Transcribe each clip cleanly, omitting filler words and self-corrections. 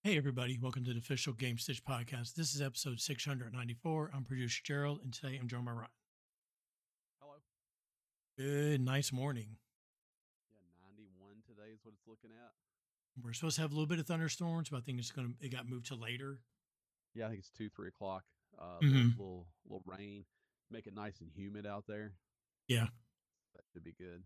Hey, everybody. Welcome to the official Game Stitch podcast. This is episode 694. I'm producer Gerald, and today I'm joined by Ryan. Hello. Good, nice morning. Yeah, 91 today is what it's looking at. We're supposed to have a little bit of thunderstorms, but I think it got moved to later. Yeah, I think it's 2-3 o'clock. Mhm. Little rain, make it nice and humid out there. Yeah, That should be good.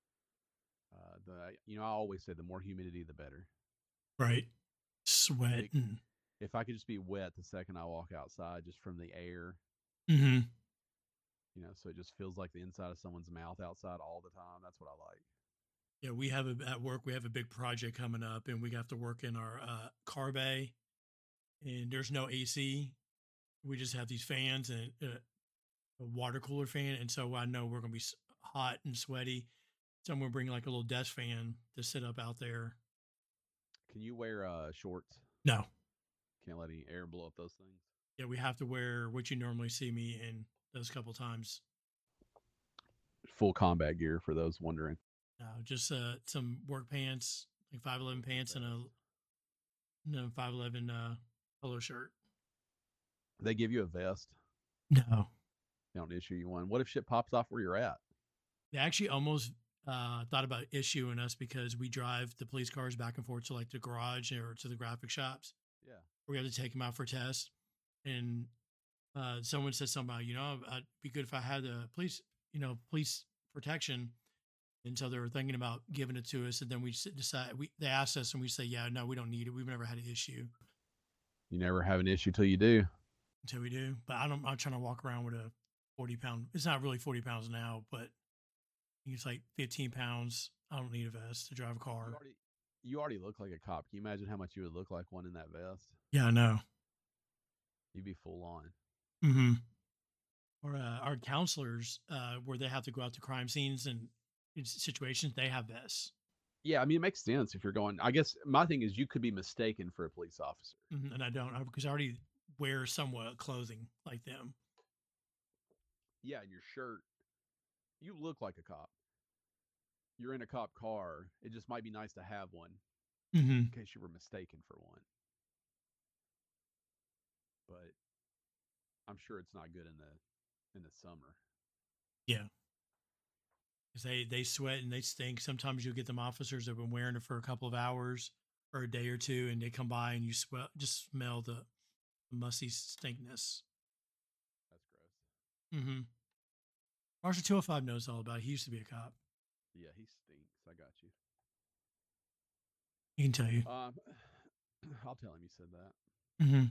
I always say the more humidity, the better. right. Sweat. It, if I could just be wet the second I walk outside, just from the air, Mm-hmm. so it just feels like the inside of someone's mouth outside all the time. That's what I like. Yeah, at work, we have a big project coming up, and we have to work in our car bay, and there's no AC. We just have these fans and a water cooler fan, and so I know we're going to be hot and sweaty. So I'm going to bring like a little desk fan to sit up out there. Can you wear shorts? No. Can't let any air blow up those things. Yeah, we have to wear what you normally see me in those couple times. Full combat gear for those wondering. Just some work pants, like 511 pants, and a 511 polo shirt. They give you a vest. No, They don't issue you one. What if shit pops off where you're at? they actually almost thought about issuing us because we drive the police cars back and forth to like the garage or to the graphic shops. Yeah. We have to take them out for tests, and someone said something about, it'd be good if I had the police protection. And so they were thinking about giving it to us, and then we decide. They asked us, and we say, "Yeah, no, we don't need it. We've never had an issue." You never have an issue till you do. Until we do, but I'm trying to walk around with a 40-pound. It's not really 40 pounds now, but it's like 15 pounds. I don't need a vest to drive a car. You already look like a cop. Can you imagine how much you would look like one in that vest? Yeah, I know. You'd be full on. Mm-hmm. Or our counselors, where they have to go out to crime scenes and in situations, they have vests. Yeah, I mean, it makes sense if you're going. I guess my thing is you could be mistaken for a police officer. Mm-hmm. And I don't, because I already wear somewhat clothing like them. Yeah, and your shirt, you look like a cop. You're in a cop car. It just might be nice to have one Mm-hmm. in case you were mistaken for one. But I'm sure it's not good in the summer. Yeah. Because they sweat and they stink. Sometimes you'll get them officers that have been wearing it for a couple of hours or a day or two, and they come by and you just smell the musty stinkness. That's gross. Mm-hmm. Marshall 205 knows all about it. He used to be a cop. Yeah, he stinks. I got you. He can tell you. I'll tell him you said that. Mm-hmm.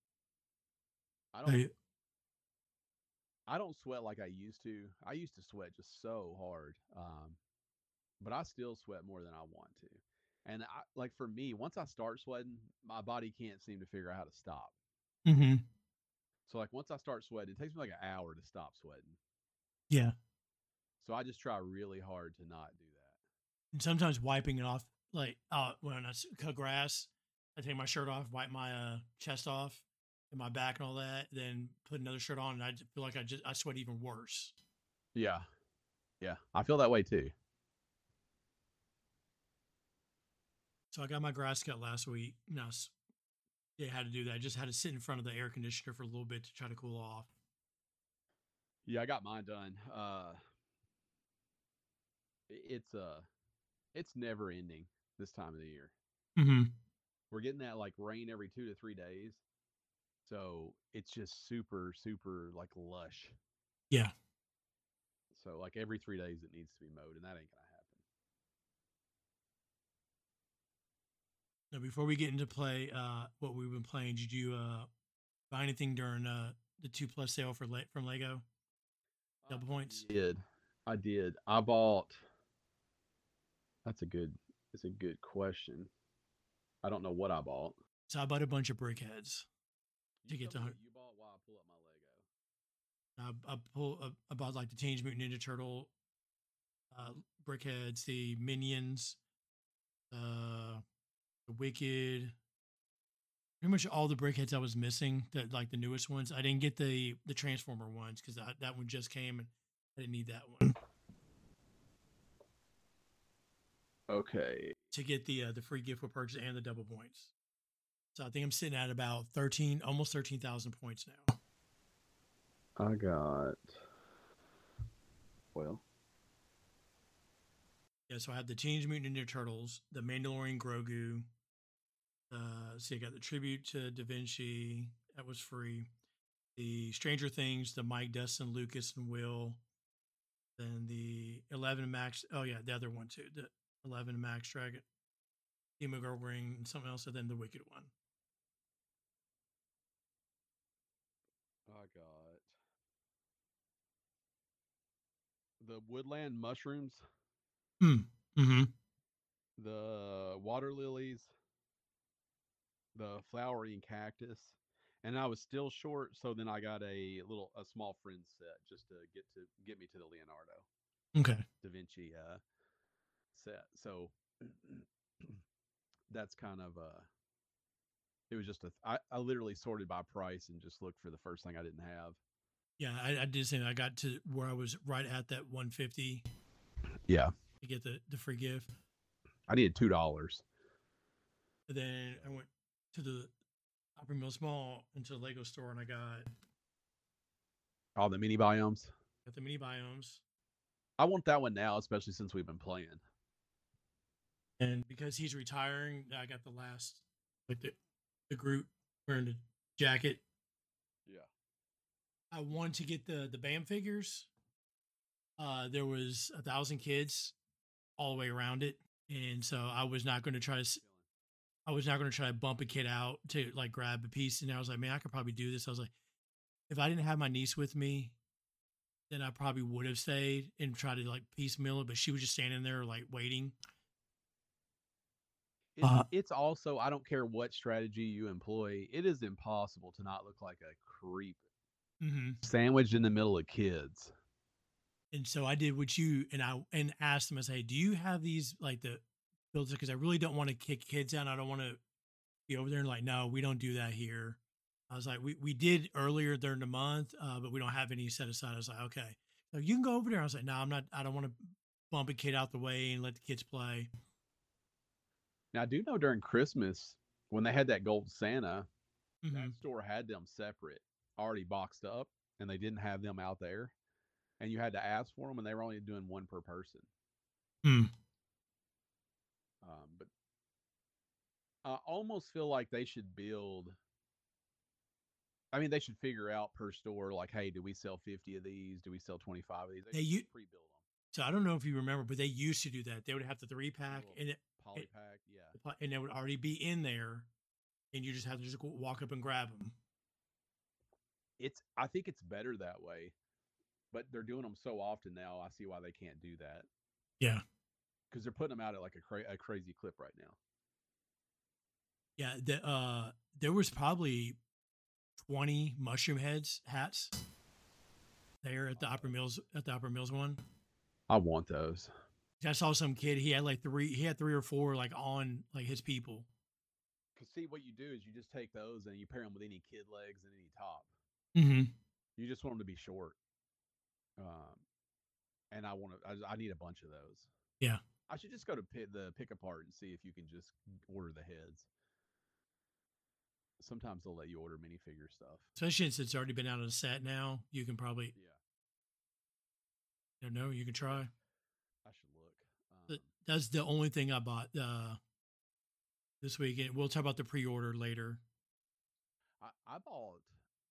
I don't sweat like I used to. I used to sweat just so hard, but I still sweat more than I want to. And like for me, once I start sweating, my body can't seem to figure out how to stop. Mm-hmm. So like once I start sweating, it takes me like an hour to stop sweating. Yeah. So I just try really hard to not do that. And sometimes wiping it off, like when I cut grass, I take my shirt off, wipe my chest off and my back and all that, then put another shirt on, and I feel like I sweat even worse. Yeah. Yeah. I feel that way too. So I got my grass cut last week. And I had to do that. I just had to sit in front of the air conditioner for a little bit to try to cool off. Yeah, I got mine done. It's it's never ending this time of the year. Mm-hmm. We're getting that like rain every 2 to 3 days. So it's just super, super like lush. Yeah. So like every 3 days it needs to be mowed, and that ain't gonna happen. Now, before we get into play, what we've been playing, did you buy anything during the 2+ sale from Lego? Double points. I did. I bought. That's a good. It's a good question. I don't know what I bought. So I bought a bunch of BrickHeads to get to. You bought while I pull up my Lego. I bought like the Teenage Mutant Ninja Turtle BrickHeads, the Minions, the Wicked, pretty much all the BrickHeads I was missing, like the newest ones. I didn't get the Transformer ones because that one just came and I didn't need that one. Okay. To get the free gift with purchase and the double points. So I think I'm sitting at about 13, almost 13,000 points now. I got, well, Yeah, so I have the Teenage Mutant Ninja Turtles, the Mandalorian Grogu. So you got the tribute to Da Vinci that was free. The Stranger Things, the Mike, Dustin, Lucas, and Will. Then the 11 Max. Oh yeah, the other one too. The 11 Max Dragon, Demogorgon Ring, and something else, and then the Wicked one. I got the woodland mushrooms, Mm. Hmm. the water lilies, the flowering cactus, and I was still short. So then I got a small friend set just to get me to the Leonardo Okay. da Vinci set. So that's kind of it was just I literally sorted by price and just looked for the first thing I didn't have. Yeah, I did say I got to where I was right at that 150 Yeah, to get the free gift. I needed $2. And then I went to the Upper Mill Mall into the Lego store and I All the mini biomes. got the mini biomes. I want that one now, especially since we've been playing. And because he's retiring, I got the last like the Groot wearing the jacket. Yeah. I wanted to get the BAM figures. There was 1,000 kids all the way around it, and so I was not going to try to. I was not going to try to bump a kid out to like grab a piece. And I was like, man, I could probably do this. I was like, if I didn't have my niece with me, then I probably would have stayed and tried to like piecemeal it. But she was just standing there like waiting. It's also I don't care what strategy you employ, it is impossible to not look like a creep Mm-hmm. sandwiched in the middle of kids. And so I did what you and I asked them. I say, do you have these like the builds? Because I really don't want to kick kids out. I don't want to be over there and like, no, we don't do that here. I was like, we did earlier during the month, but we don't have any set aside. I was like, okay, so you can go over there. I was like, no, I'm not. I don't want to bump a kid out the way and let the kids play. Now I do know during Christmas when they had that gold Santa, Mm-hmm. that store had them separate, already boxed up, and they didn't have them out there. And you had to ask for them, and they were only doing one per person. Mm. But I almost feel like they should build. I mean, they should figure out per store, like, hey, do we sell 50 of these? Do we sell 25 of these? They They should u- just pre-build them. so I don't know if you remember, but they used to do that. They would have the 3-pack Little and poly it pack, yeah. and they would already be in there, and you just have to just walk up and grab them. I think it's better that way, but they're doing them so often now. I see why they can't do that Yeah, because they're putting them out at like a crazy clip right now. yeah. There was probably 20 mushroom heads hats there at the Upper Mills one. I want those. I saw some kid. He had like three. He had three or four like on like his people. Because see, what you do is you just take those and you pair them with any kid legs and any top. Mm-hmm. You just want them to be short. Um, and I need a bunch of those. Yeah. I should just go to the pick apart and see if you can just order the heads. Sometimes they'll let you order minifigure stuff. Especially since it's already been out of the set now, you can probably. Yeah. I don't know. You can try. I should look. That's the only thing I bought this weekend. We'll talk about the pre-order later. I bought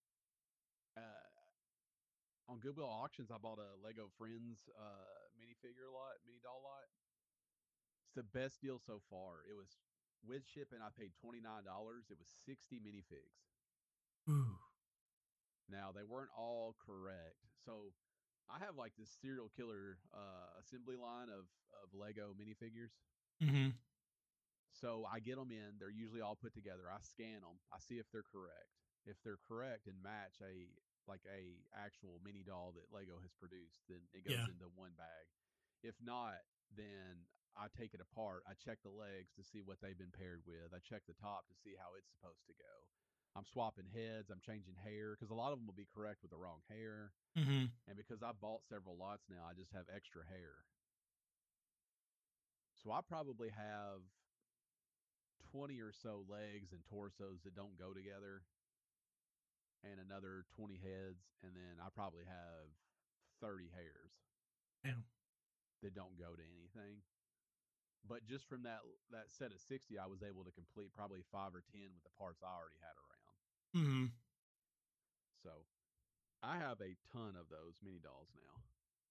on Goodwill auctions. I bought a Lego Friends mini doll lot. It's the best deal so far. It was with shipping. I paid $29. It was 60 minifigs. Ooh. Now they weren't all correct, so I have like this serial killer assembly line of Lego minifigures. Mm-hmm. So I get them in. They're usually all put together. I scan them. I see if they're correct. If they're correct and match a actual mini doll that Lego has produced, then it goes Yeah. into one bag. If not, then I take it apart. I check the legs to see what they've been paired with. I check the top to see how it's supposed to go. I'm swapping heads. I'm changing hair because a lot of them will be correct with the wrong hair. Mm-hmm. And because I bought several lots now, I just have extra hair. So I probably have 20 or so legs and torsos that don't go together, and another 20 heads, and then I probably have 30 hairs Damn. that don't go to anything. But just from that set of 60, I was able to complete probably 5 or 10 with the parts I already had around. Mm-hmm. So I have a ton of those mini dolls now.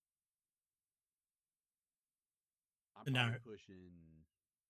I'm And probably now, pushing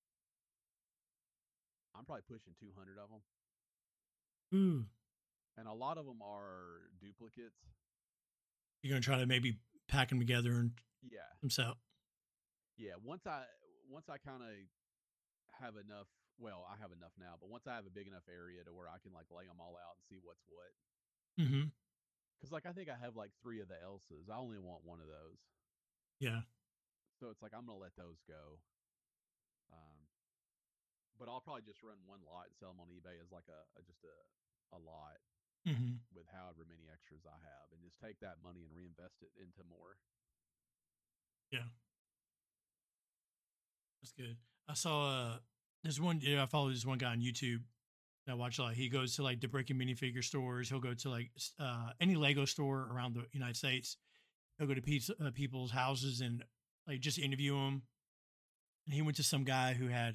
I'm probably pushing 200 of them, ooh, and a lot of them are duplicates. you're gonna try to maybe pack them together and Yeah, themselves. yeah. Once I kind of have enough. Well, I have enough now, but once I have a big enough area to where I can like lay them all out and see what's what. Mm-hmm. Because like I think I have like three of the Elsas. I only want one of those, Yeah. so it's like I'm gonna let those go. Um, but I'll probably just run one lot and sell them on eBay as like a just a lot Mm-hmm. with however many extras I have, and just take that money and reinvest it into more. Yeah. That's good. I saw there's one. I follow this one guy on YouTube that I watch a lot. He goes to like the brick and minifigure stores. He'll go to like any Lego store around the United States. He'll go to people's houses and like just interview them. And he went to some guy who had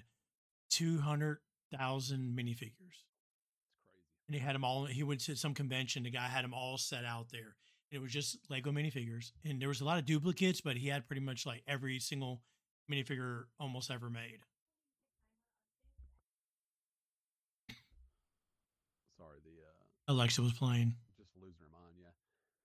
200,000 minifigures, It's crazy. and he had them all. He went to some convention. The guy had them all set out there. And it was just Lego minifigures, and there was a lot of duplicates, but he had pretty much like every single minifigure almost ever made. Sorry, the Alexa was playing. just losing her mind. Yeah,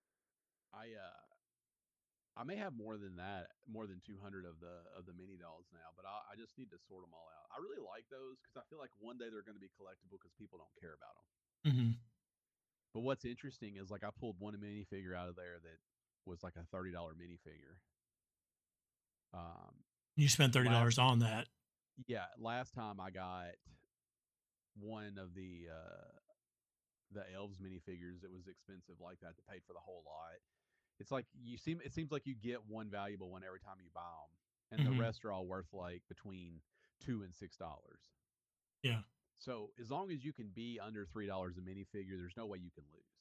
I may have more than that, more than 200 of the mini dolls now, but I just need to sort them all out. I really like those because I feel like one day they're going to be collectible because people don't care about them. Mm-hmm. But what's interesting is like I pulled one minifigure out of there that was like a $30 minifigure. Um, You spent last $30 on that. yeah, last time I got one of the elves minifigures that was expensive like that paid for the whole lot. It's like it seems like you get one valuable one every time you buy them, and the Mm-hmm. rest are all worth like between $2 and $6. Yeah. So as long as you can be under $3 a minifigure, there's no way you can lose.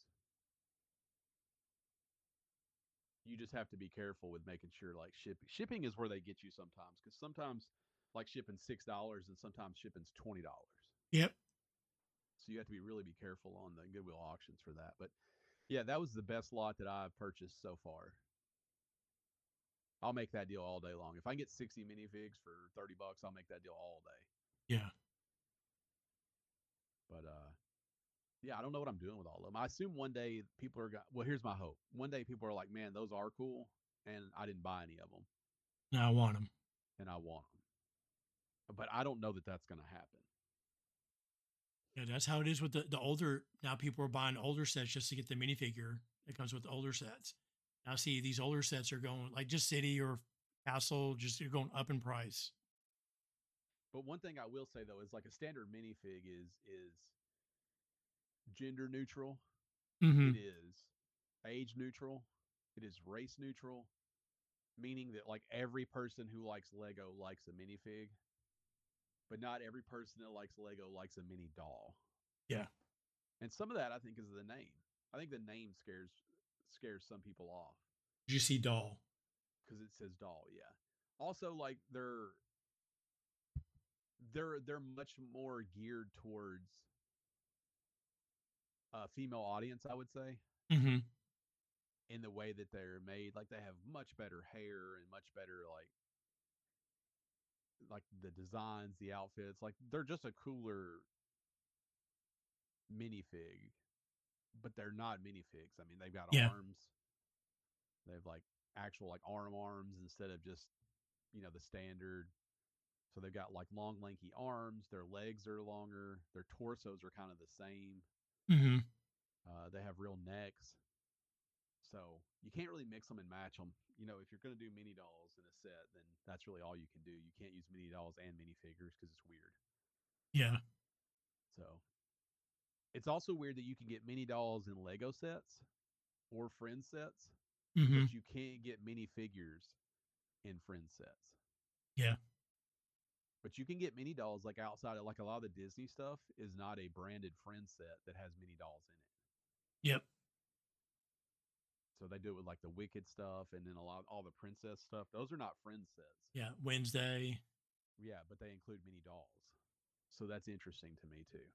You just have to be careful with making sure like shipping is where they get you sometimes, because sometimes like shipping $6 and sometimes shipping's $20. Yep. So you have to really be careful on the Goodwill auctions for that. But yeah, that was the best lot that I've purchased so far. I'll make that deal all day long. If I can get 60 minifigs for $30, I'll make that deal all day. Yeah. But yeah, I don't know what I'm doing with all of them. I assume one day people are well, here's my hope. One day people are like, "Man, those are cool," and I didn't buy any of them, Now I want them. and I want them. But I don't know that that's going to happen. Yeah, that's how it is with the older. Now people are buying older sets just to get the minifigure that comes with the older sets. Now see these older sets are going like just City or Castle, just you're going up in price. But one thing I will say though is like a standard minifig is gender neutral. Mm-hmm. It is age neutral. It is race neutral, meaning that like every person who likes Lego likes a minifig, but not every person that likes Lego likes a mini doll. Yeah. And some of that I think is the name. I think the name scares some people off Did you see Doll? because it says doll. Yeah. Also, like they're much more geared towards a female audience, I would say, Mm-hmm. in the way that they're made. Like they have much better hair and much better like the designs, the outfits. Like they're just a cooler minifig, but they're not minifigs. I mean, they've got Yeah. arms. They have like actual like arms instead of just the standard. So they've got like long, lanky arms. Their legs are longer. Their torsos are kind of the same. Mm-hmm. They have real necks. So you can't really mix them and match them. If you're going to do mini dolls in a set, then that's really all you can do. You can't use mini dolls and minifigures because it's weird. Yeah. So it's also weird that you can get mini dolls in Lego sets or friend sets, Mm-hmm. but you can't get minifigures in friend sets. Yeah. But you can get mini dolls like outside of like a lot of the Disney stuff is not a branded friend set that has mini dolls in it. Yep. So they do it with like the Wicked stuff and then a lot all the princess stuff. Those are not friend sets. Yeah. Wednesday. Yeah, but they include mini dolls. So that's interesting to me too.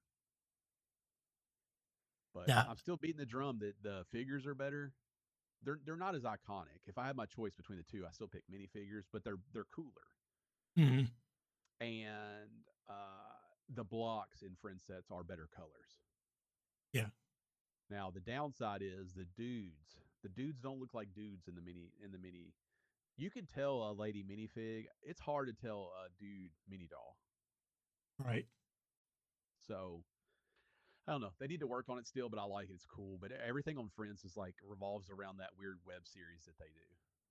But Yeah. I'm still beating the drum that the figures are better. They're not as iconic. If I had my choice between the two, I still pick minifigures, but they're cooler. Hmm. And the blocks in friend sets are better colors. Yeah. Now the downside is the dudes. The dudes don't look like dudes in the mini. You can tell a lady minifig. It's hard to tell a dude mini doll. Right. So I don't know. They need to work on it still, but I like it. It's cool. But everything on Friends is like revolves around that weird web series that they do.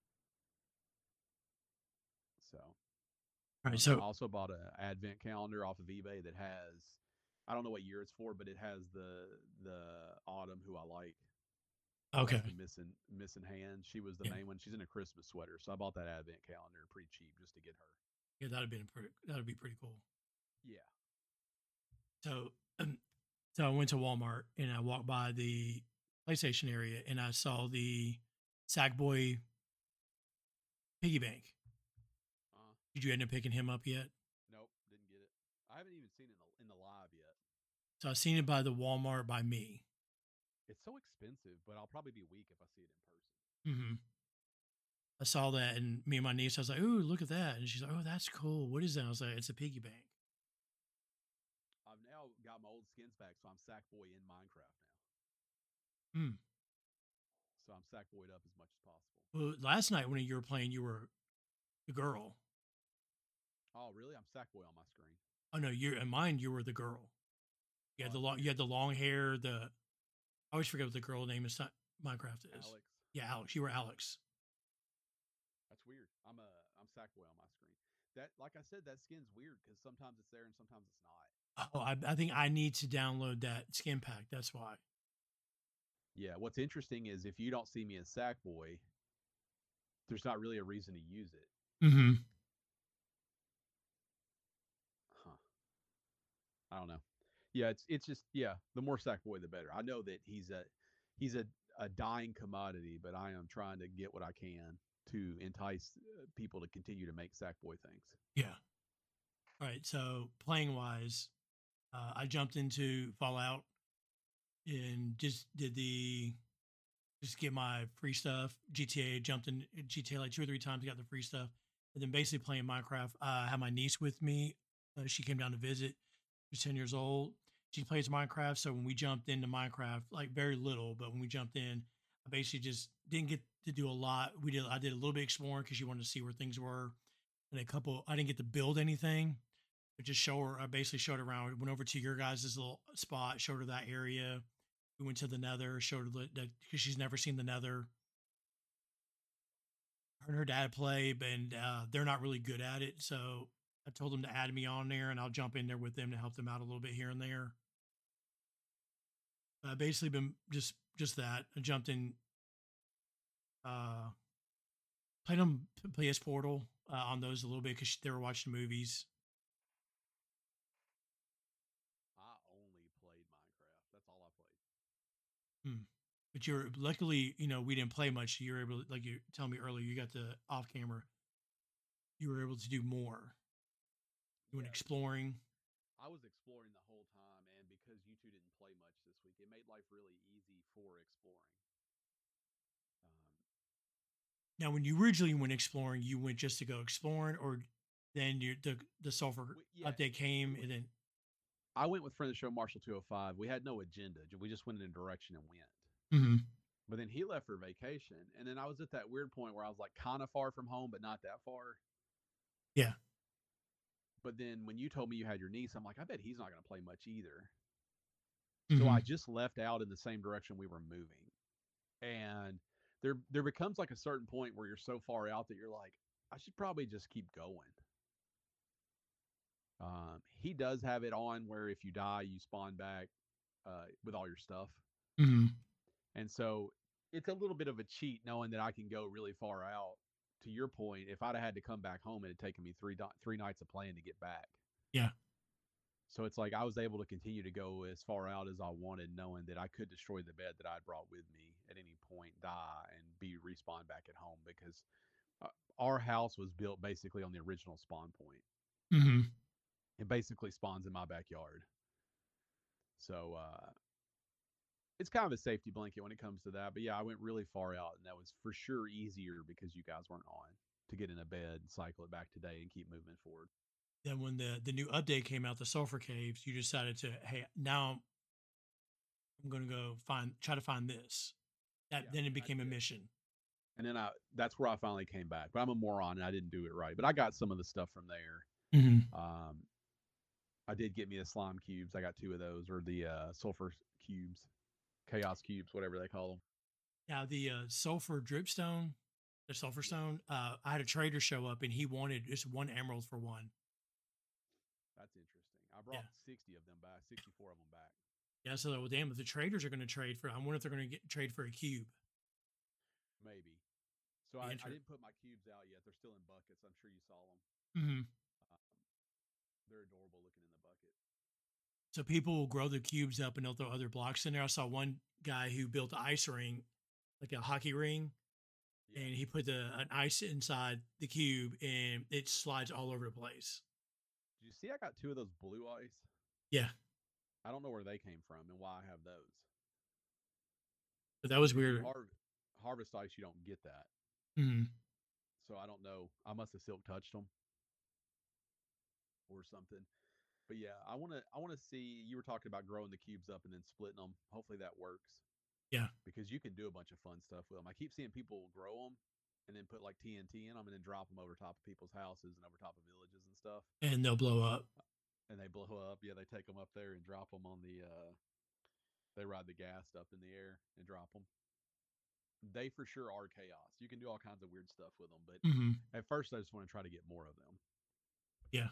So All I right. don't know. So I also bought an advent calendar off of eBay that has I don't know what year it's for, but it has the Autumn who I like who has okay. the missing hand. She was the Yeah. main one. She's in a Christmas sweater, so I bought that advent calendar pretty cheap just to get her. Yeah. That'd be pretty cool. Yeah. So so I went to Walmart and I walked by the PlayStation area and I saw the Sackboy piggy bank. Uh, Did you end up picking him up yet? nope, didn't get it. I haven't even seen it in the live yet. So I seen it by the Walmart by me. It's so expensive, but I'll probably be weak if I see it in person. Hmm. I saw that and me and my niece, I was like, "Ooh, look at that!" And she's like, "Oh, that's cool. What is that?" I was like, "It's a piggy bank." I've now got my old skins back, so I'm Sackboy in Minecraft now. Hmm. So I'm Sackboyed up as much as possible. Well, last night when you were playing, you were the girl. Oh, really? I'm Sackboy on my screen. Oh no, you in mine you were the girl. You Oh, had the that's long, you weird. had the long hair. I always forget what the girl name is. Minecraft is. Alex. Yeah, Alex. You were Alex. That's weird. I'm Sackboy on my screen. That, like I said, that skin's weird because sometimes it's there and sometimes it's not. Oh, I think I need to download that skin pack. That's why. Yeah. What's interesting is if you don't see me as Sackboy, there's not really a reason to use it. Mm-hmm. Huh. I don't know. Yeah, it's just yeah. The more Sackboy, the better. I know that he's a dying commodity, but I am trying to get what I can to entice people to continue to make Sackboy things. Yeah. All right. So playing wise, I jumped into Fallout and just get my free stuff. GTA jumped in GTA like 2 or 3 times, got the free stuff, and then basically playing Minecraft. I had my niece with me. She came down to visit. She's 10 years old. She plays Minecraft, so when we jumped into Minecraft, like very little, but when we jumped in, I basically just didn't get to do a lot. I did a little bit exploring because she wanted to see where things were, and a couple. I didn't get to build anything, but just show her. I basically showed her around. Went over to your guys' little spot, showed her that area. We went to the Nether, showed her that because she's never seen the Nether. Her and her dad play, and they're not really good at it. So I told them to add me on there, and I'll jump in there with them to help them out a little bit here and there. Basically, been just that. I jumped in, uh, played on PS Portal on those a little bit because they were watching movies. I only played Minecraft. That's all I played. Hmm. But you're luckily, we didn't play much. So you were able to, like you tell me earlier, you got the off camera. You were able to do more. You went Yeah, exploring. I was exploring the whole time, and because you two didn't play much this week, it made life really easy for exploring. Um, Now, when you originally went exploring, you went just to go exploring, or then the sulfur yeah, update we came, went. and then I went with friend of the show Marshall 205. We had no agenda. We just went in a direction and went. mm-hmm. But then he left for vacation, and then I was at that weird point where I was like kind of far from home, but not that far. Yeah, But then when you told me you had your niece, I'm like, I bet he's not going to play much either. So mm-hmm. I just left out in the same direction we were moving. And there becomes like a certain point where you're so far out that you're like, I should probably just keep going. He does have it on where if you die, you spawn back with all your stuff. Mm-hmm. And so it's a little bit of a cheat knowing that I can go really far out to your point, if I'd have had to come back home, it had taken me three nights of playing to get back. Yeah. So it's like I was able to continue to go as far out as I wanted, knowing that I could destroy the bed that I'd brought with me at any point, die, and be respawned back at home because uh, our house was built basically on the original spawn point. Hmm. It basically spawns in my backyard. So it's kind of a safety blanket when it comes to that. But yeah, I went really far out, and that was for sure easier because you guys weren't on to get in a bed, cycle it back today, and keep moving forward. Then when the new update came out, the sulfur caves, you decided to, hey, now I'm going to go try to find this. That Yeah, then it and I became a did. mission. And then that's where I finally came back. But I'm a moron and I didn't do it right. But I got some of the stuff from there. Hmm. Um, I did get me the slime cubes. I got two of those, or the sulfur cubes, chaos cubes, whatever they call them. Now the sulfur dripstone, the sulfur Yeah, stone. I had a trader show up and he wanted just one emerald for one. that's interesting. I Yeah. brought 60 of them back, 64 of them back. Yeah. So well, damn, if the traders are going to trade for, I wonder if they're going to trade for a cube. Maybe. So Be I didn't put my cubes out yet. They're still in buckets. I'm sure you saw them. Hmm. Um, they're adorable looking in the bucket. So people will grow the cubes up and they'll throw other blocks in there. I saw one guy who built an ice ring, like a hockey ring, Yeah. and he put an ice inside the cube and it slides all over the place. Did you see I got two of those blue ice? Yeah. I don't know where they came from and why I have those. But that was Usually weird. harvest ice, you don't get that. Hmm. So I don't know. I must have silk touched them or something. But yeah, I want to see. You were talking about growing the cubes up and then splitting them. Hopefully that works Yeah. because you can do a bunch of fun stuff with them. I keep seeing people grow them and then put like TNT in them and then drop them over top of people's houses and over top of villages and stuff. And they'll blow up. And they blow up. Yeah, they take them up there and drop them on the. They ride the gas up in the air and drop them. They for sure are chaos. You can do all kinds of weird stuff with them, but Hmm. at first I just want to try to get more of them. Yeah.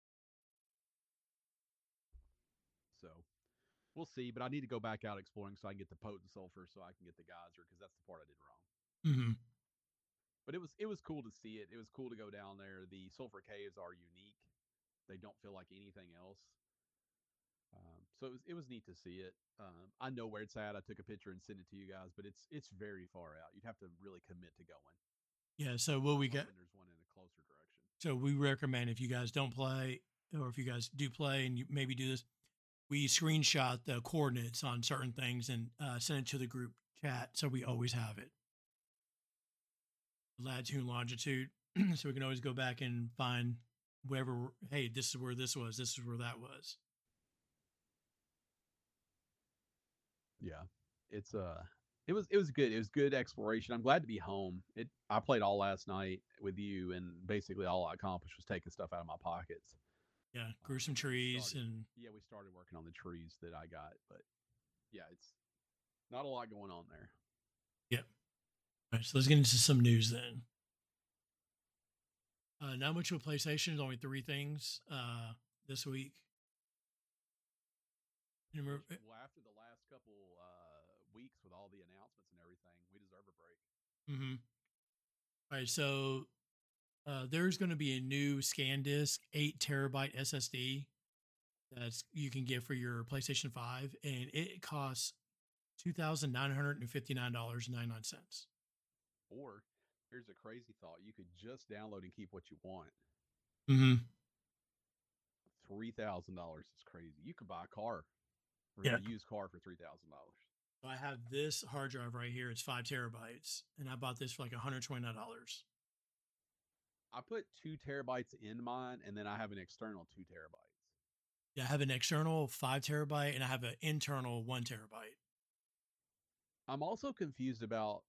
So we'll see. But I need to go back out exploring so I can get the potent sulfur so I can get the geyser because that's the part I did wrong. Hmm. But it was cool to see it. It was cool to go down there. The sulfur caves are unique. They don't feel like anything else. So it was neat to see it. I know where it's at. I took a picture and sent it to you guys, but it's very far out. You'd have to really commit to going. Yeah. So what I'm we got? hoping there's one in a closer direction. So we recommend if you guys don't play, or if you guys do play and you maybe do this, we screenshot the coordinates on certain things and send it to the group chat so we always have it. Latitude, longitude, so we can always go back and find wherever. Hey, this is where this was. This is where that was. Yeah, it's it was good. It was good exploration. I'm glad to be home. I played all last night with you, and basically all I accomplished was taking stuff out of my pockets. Yeah, grew some We trees started, and yeah, we started working on the trees that I got, but yeah, it's not a lot going on there. yeah. All right, so let's get into some news then. Not much of a PlayStation. Only three things this week. Well, after the last couple weeks with all the announcements and everything, we deserve a break. Mm-hmm. All right, so there's going to be a new SanDisk 8 terabyte SSD that's you can get for your PlayStation 5, and it costs $2,959.99. Or here's a crazy thought: you could just download and keep what you want. Mm-hmm. $3,000 is crazy. You could buy a car or Yeah. a used car for $3,000. So I have this hard drive right here. It's 5 terabytes, and I bought this for like $129. I put 2 terabytes in mine, and then I have an external 2 terabytes. Yeah, I have an external 5 terabyte, and I have an internal 1 terabyte. I'm also confused about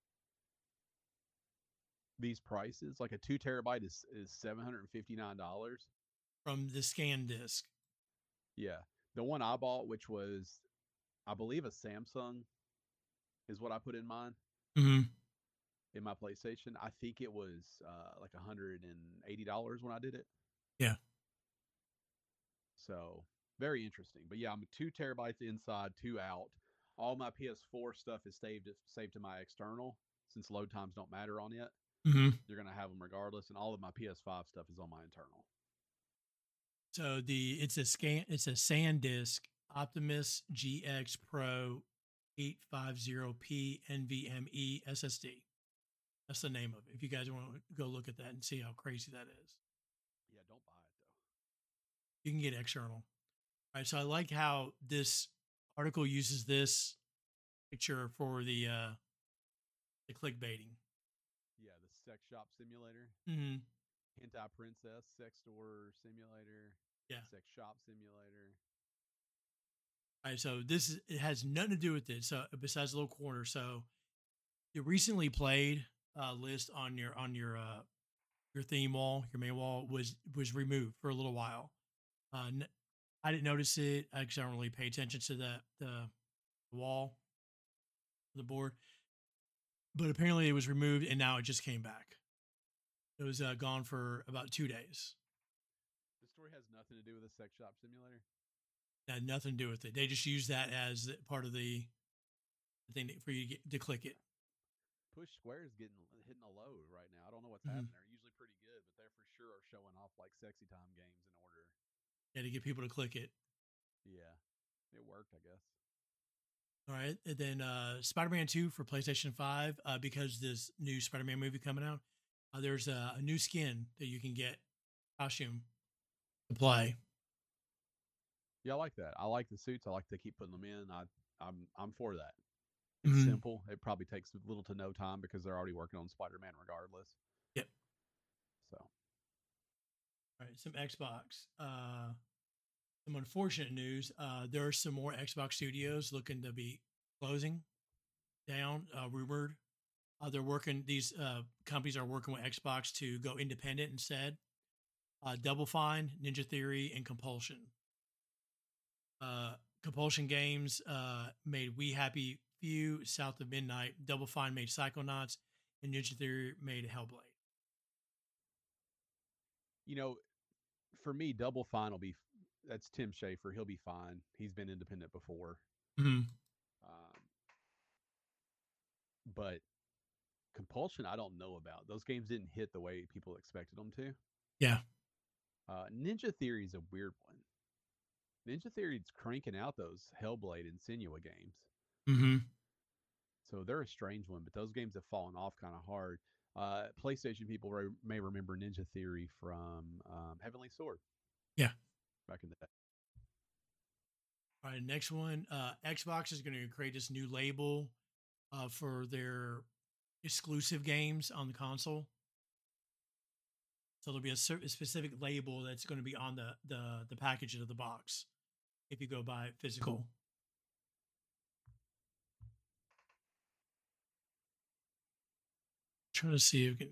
these prices. Like a 2 terabyte is $759. From the SanDisk. Yeah, the one I bought, which was I believe a Samsung, is what I put in mine Mm-hmm. in my PlayStation. I think it was like $180 when I did it. Yeah. So very interesting. But yeah, I'm 2 terabytes inside, two out. All my PS4 stuff is saved to my external since load times don't matter on it. Hmm. You're gonna have them regardless, and all of my PS5 stuff is on my internal. So it's a SanDisk Optimus GX Pro 850p NVMe SSD. That's the name of it. If you guys want to go look at that and see how crazy that is, Yeah, don't buy it though. you can get external. All right. So I like how this article uses this picture for the clickbaiting. Yeah, the sex shop simulator, Hmm. hentai princess, sex store simulator, Yeah. sex shop simulator. All right. So it has nothing to do with it. So besides the little corner. So the recently played list on your theme wall, your main wall was removed for a little while. I didn't notice it. I actually don't really pay attention to the wall, the board, but apparently it was removed and now it just came back. It was gone for about 2 days. The story has nothing to do with a sex shop simulator. It had nothing to do with it. They just used that as part of the thing for you to click it. Push Square is hitting a low right now. I don't know what's Mm-hmm. happening. They're usually pretty good, but they for sure are showing off like sexy time games in order. Yeah, to get people to click it. Yeah, it worked, I guess. All right, and then Spider-Man 2 for PlayStation 5 because this new Spider-Man movie coming out. There's a new skin that you can get costume to play. Yeah, I like that. I like the suits. I like to keep putting them in. I'm for that. It's Mm-hmm. simple. It probably takes little to no time because they're already working on Spider-Man regardless. Yep. So, All right, some Xbox. Some unfortunate news. There are some more Xbox studios looking to be closing down. Rumored. They're working. These companies are working with Xbox to go independent instead. Double Fine, Ninja Theory, and Compulsion. Compulsion Games made We Happy Few, South of Midnight. Double Fine made Psychonauts, and Ninja Theory made Hellblade. you know, for me, Double Fine will be that's Tim Schafer. He'll be fine. He's been independent before. Mm-hmm. Um, but Compulsion, I don't know about. Those games didn't hit the way people expected them to. Yeah. Ninja Theory is a weird one. Ninja Theory's cranking out those Hellblade and Senua games. Mm-hmm. So they're a strange one, but those games have fallen off kind of hard. PlayStation people may remember Ninja Theory from Heavenly Sword Yeah. back in the day. All right. Next one. Xbox is going to create this new label for their exclusive games on the console. So there'll be a specific label that's going to be on the package of the box if you go buy it physical. Trying to see if we can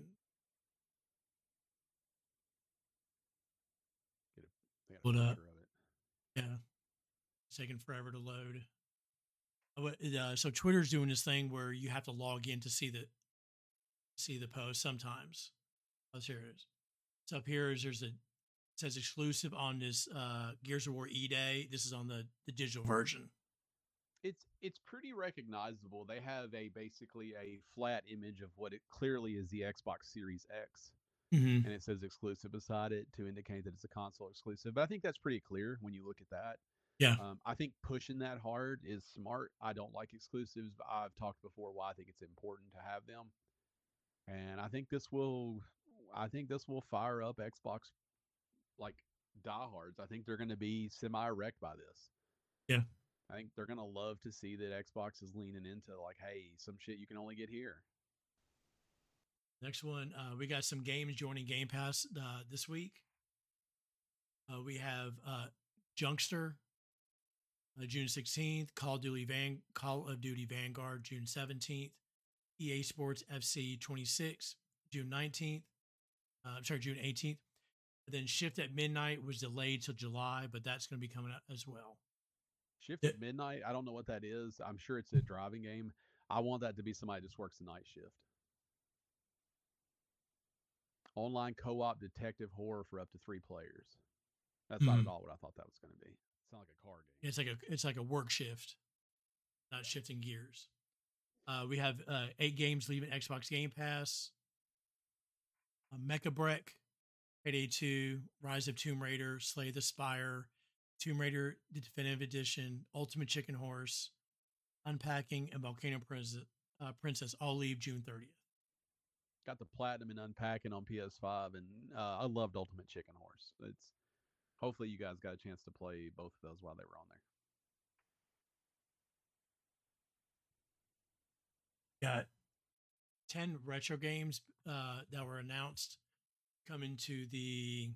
They got pull a it up. picture of it. Yeah, it's taking forever to load. So Twitter's doing this thing where you have to log in to see the post sometimes. Oh, here it is. So up here is it says exclusive on this Gears of War E-Day. This is on the digital version. It's pretty recognizable. They have basically a flat image of what it clearly is the Xbox Series X, Mm-hmm. and it says exclusive beside it to indicate that it's a console exclusive. But I think that's pretty clear when you look at that. Yeah. I think pushing that hard is smart. I don't like exclusives, but I've talked before why I think it's important to have them, and I think this will fire up Xbox like diehards. I think they're going to be semi wrecked by this. Yeah. I think they're going to love to see that Xbox is leaning into like, hey, some shit you can only get here. Next one, we got some games joining Game Pass this week. We have Junkster, June 16th, Call of Duty Vanguard, June 17th, EA Sports FC 26, June 19th. June 18th. And then Shift at Midnight was delayed till July, but that's going to be coming out as well. Shift at Midnight, I don't know what that is. I'm sure it's a driving game. I want that to be somebody that just works the night shift. Online co-op detective horror for up to 3 players. That's not at all what I thought that was going to be. It's not like a car game. It's like a work shift, not shifting gears. We have 8 games leaving Xbox Game Pass. Mecha Breck, Payday 2, Rise of Tomb Raider, Slay the Spire, Tomb Raider the Definitive Edition, Ultimate Chicken Horse, Unpacking, and Volcano Princess all leave June 30th. Got the platinum and unpacking on PS5, and I loved Ultimate Chicken Horse. It's hopefully you guys got a chance to play both of those while they were on there. Got 10 retro games that were announced coming to the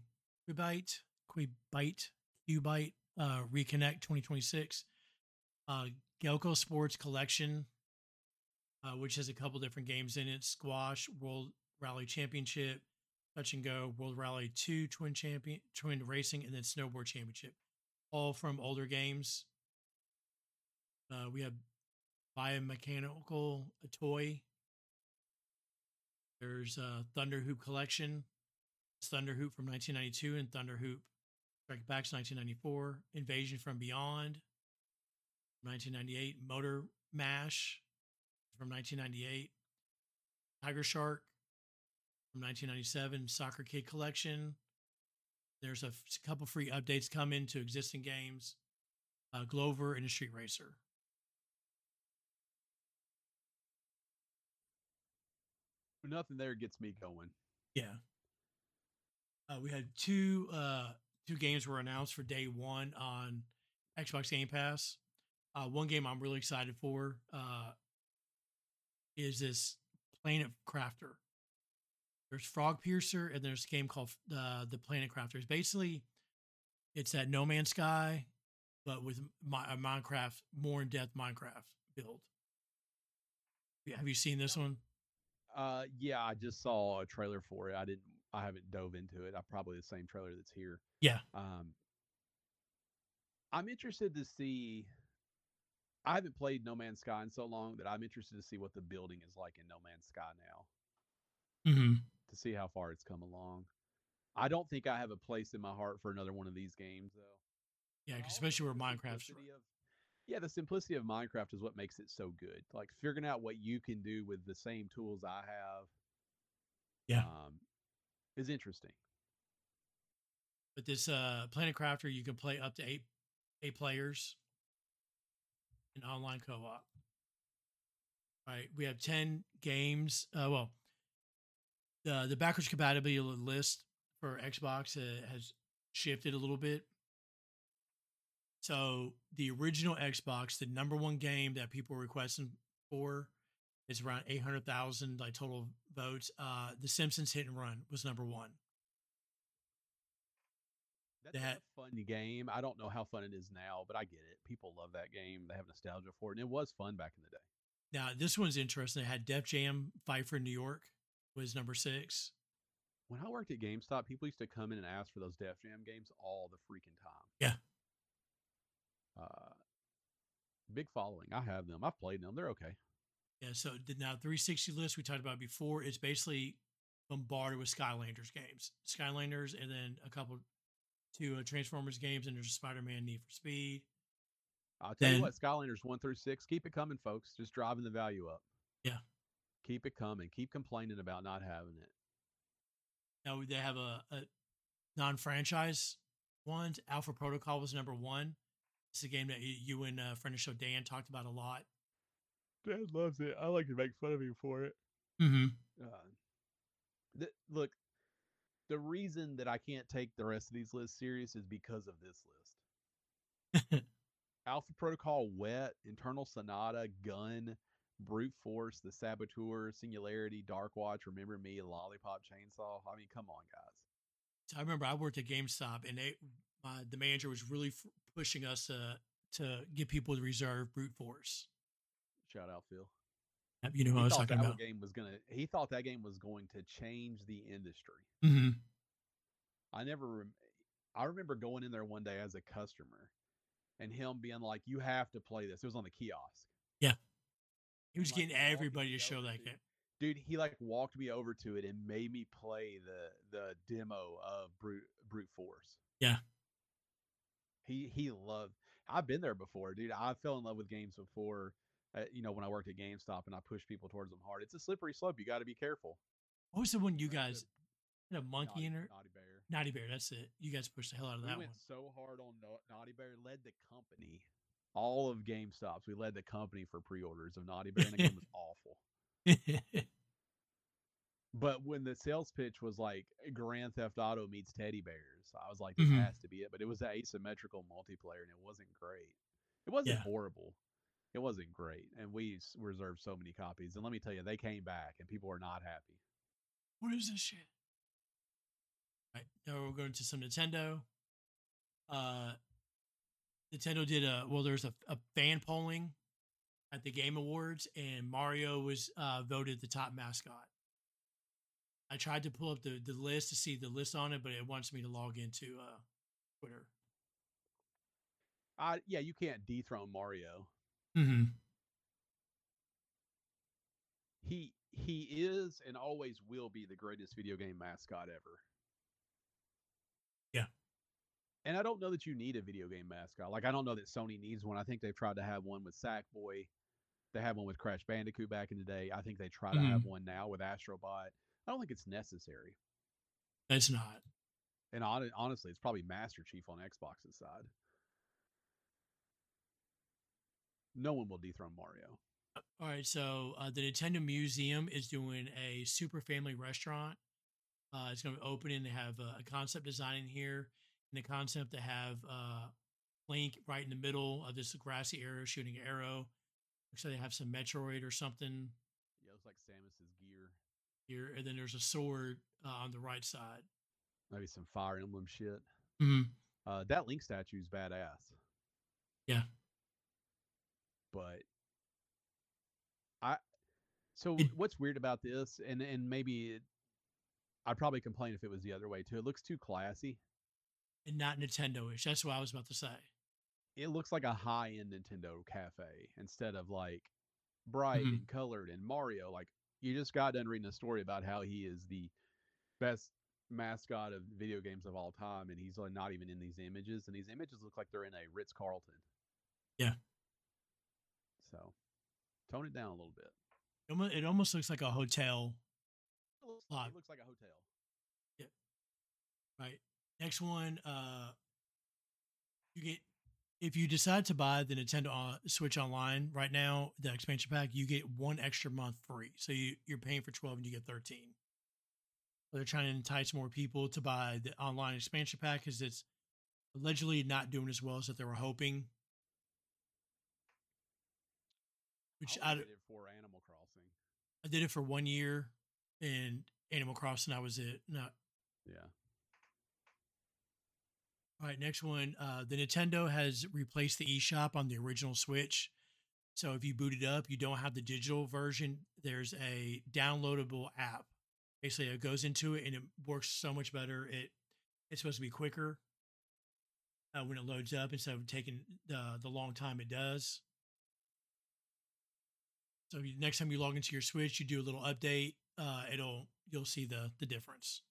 Qbyte Reconnect 2026. Gelco Sports Collection, which has a couple different games in it: Squash, World Rally Championship, Touch and Go, World Rally 2, Twin Racing, and then Snowboard Championship. All from older games. We have Biomechanical, a toy. There's Thunder Hoop Collection. It's Thunder Hoop from 1992 and Thunder Hoop Strike Back's 1994. Invasion from Beyond, 1998. Motor Mash from 1998. Tiger Shark from 1997. Soccer Kid Collection. There's a couple free updates coming to existing games. Glover and a Street Racer. Nothing there gets me going. Yeah. We had two games were announced for day one on Xbox Game Pass. One game I'm really excited for is this Planet Crafter. There's Frog Piercer, and there's a game called the Planet Crafters. Basically, it's that No Man's Sky, but with a Minecraft, more in-depth Minecraft build. Have you seen this one? Yeah, I just saw a trailer for it. I haven't dove into it. I probably the same trailer that's here. Yeah. I'm interested to see. I haven't played No Man's Sky in so long that I'm interested to see what the building is like in No Man's Sky now. Mm-hmm. To see how far it's come along. I don't think I have a place in my heart for another one of these games, though. Yeah, especially where Minecraft's. The simplicity of Minecraft is what makes it so good. Like figuring out what you can do with the same tools I have. Yeah. Is interesting. But this Planet Crafter, you can play up to eight players in online co-op. All right, we have 10 games. The backwards compatibility list for Xbox has shifted a little bit. So the original Xbox, the number one game that people were requesting for, is around 800,000 like total votes. The Simpsons Hit and Run was number one. That's a fun game. I don't know how fun it is now, but I get it. People love that game. They have nostalgia for it, and it was fun back in the day. Now, this one's interesting. It had Def Jam Fight for New York was number 6. When I worked at GameStop, people used to come in and ask for those Def Jam games all the freaking time. Yeah. Big following. I have them. I've played them. They're okay. Yeah, so the now 360 list we talked about before is basically bombarded with Skylanders games. Skylanders, and then two Transformers games, and there's a Spider-Man Need for Speed. I'll tell you what, Skylanders 1 through 6, keep it coming, folks. Just driving the value up. Yeah. Keep it coming. Keep complaining about not having it. Now they have a non-franchise ones. Alpha Protocol was number 1. It's a game that you and friend of the show Dan talked about a lot. Dan loves it. I like to make fun of him for it. Mm-hmm. Look, the reason that I can't take the rest of these lists serious is because of this list. Alpha Protocol, Wet, Internal Sonata, Gun, Brute Force, The Saboteur, Singularity, Dark Watch, Remember Me, Lollipop Chainsaw. I mean, come on, guys. So I remember I worked at GameStop, and the manager was really pushing us to get people to reserve Brute Force. Shout out, Phil. You know what I was talking about. He thought that game was going to change the industry. Mm-hmm. I remember going in there one day as a customer and him being like, you have to play this. It was on the kiosk. Yeah. He was getting everybody to show that game. Dude, he walked me over to it and made me play the demo of Brute Force. Yeah. He loved. I've been there before, dude. I fell in love with games before. When I worked at GameStop and I pushed people towards them hard. It's a slippery slope. You got to be careful. What was the one you guys? And a monkey in her. Naughty Bear. Naughty Bear, that's it. You guys pushed the hell out of We that went one. so hard on Naughty Bear, led the company. All of GameStops, we led the company for pre-orders of Naughty Bear, and the game was awful. But when the sales pitch was like Grand Theft Auto meets teddy bears, I was like, this has to be it. But it was the asymmetrical multiplayer, and it wasn't great. It wasn't Yeah. horrible. It wasn't great. And we reserved so many copies. And let me tell you, they came back, and people were not happy. What is this shit? Right. Now we're going to some Nintendo. Nintendo did there's a fan polling at the Game Awards, and Mario was voted the top mascot. I tried to pull up the list to see the list on it, but it wants me to log into Twitter. Yeah, you can't dethrone Mario. Mm-hmm. He is and always will be the greatest video game mascot ever. Yeah. And I don't know that you need a video game mascot. Like, I don't know that Sony needs one. I think they've tried to have one with Sackboy. They had one with Crash Bandicoot back in the day. I think they try to have one now with Astrobot. I don't think it's necessary. It's not. And honestly, it's probably Master Chief on Xbox's side. No one will dethrone Mario. All right, so the Nintendo Museum is doing a Super Family restaurant. It's going to be opening. They have a concept design in here, and the concept to have Link right in the middle of this grassy area shooting an arrow. Looks like they have some Metroid or something. Yeah, it looks like Samus's gear. Here, and then there's a sword on the right side. Maybe some Fire Emblem shit. Mm-hmm. That Link statue is badass. Yeah. But what's weird about this, and maybe I'd probably complain if it was the other way too. It looks too classy. And not Nintendo-ish. That's what I was about to say. It looks like a high-end Nintendo cafe instead of like bright and colored and Mario. Like, you just got done reading a story about how he is the best mascot of video games of all time, and he's like not even in these images. And these images look like they're in a Ritz-Carlton. Yeah. So tone it down a little bit. It almost looks like a hotel. It looks like a hotel. Yeah. Right. Next one, you get, if you decide to buy the Nintendo Switch Online right now, the expansion pack, you get 1 extra month free. So you're paying for 12 and you get 13. So they're trying to entice more people to buy the online expansion pack because it's allegedly not doing as well as that they were hoping. Which I did it for Animal Crossing. I did it for 1 year in Animal Crossing. That was it. Not. Yeah. All right, next one. The Nintendo has replaced the eShop on the original Switch. So if you boot it up, you don't have the digital version. There's a downloadable app. Basically, it goes into it and it works so much better. It's supposed to be quicker when it loads up instead of taking the long time it does. So next time you log into your Switch, you do a little update. You'll see the difference.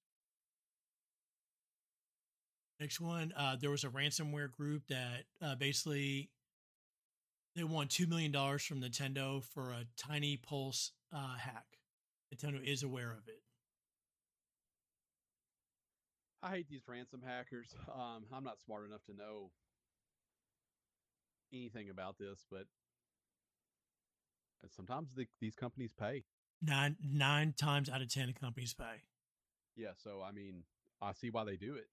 Next one, there was a ransomware group that basically they won $2 million from Nintendo for a Tiny Pulse hack. Nintendo is aware of it. I hate these ransom hackers. I'm not smart enough to know anything about this, but sometimes these companies pay. Nine times out of 10 companies pay. Yeah, so I mean, I see why they do it.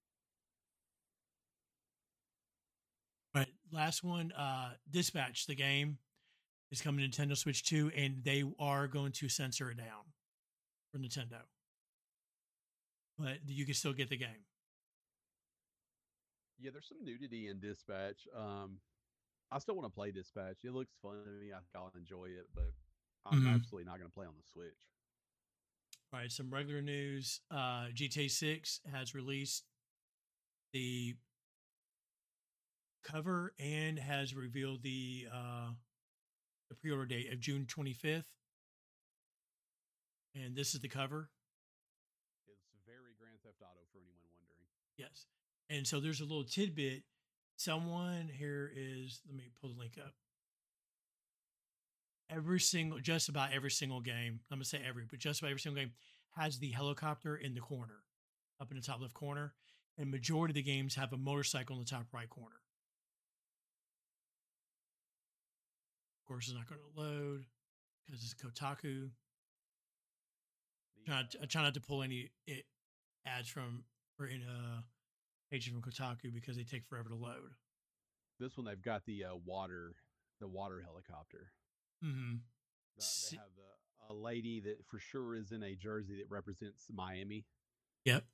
Right. Last one, Dispatch, the game, is coming to Nintendo Switch 2, and they are going to censor it down for Nintendo. But you can still get the game. Yeah, there's some nudity in Dispatch. I still want to play Dispatch. It looks fun to me. I think I'll enjoy it, but I'm absolutely not going to play on the Switch. All right, some regular news. GTA 6 has released the cover and has revealed the pre-order date of June 25th. And this is the cover. It's very Grand Theft Auto for anyone wondering. Yes. And so there's a little tidbit. Someone here is, let me pull the link up. Just about every single game, I'm going to say every, but just about every single game has the helicopter in the corner, up in the top left corner, and majority of the games have a motorcycle in the top right corner. Of course, it's not going to load because it's Kotaku. I try not to pull any ads from or in pages from Kotaku because they take forever to load. This one they've got the water helicopter. Mm-hmm. They have a lady that for sure is in a jersey that represents Miami. Yep.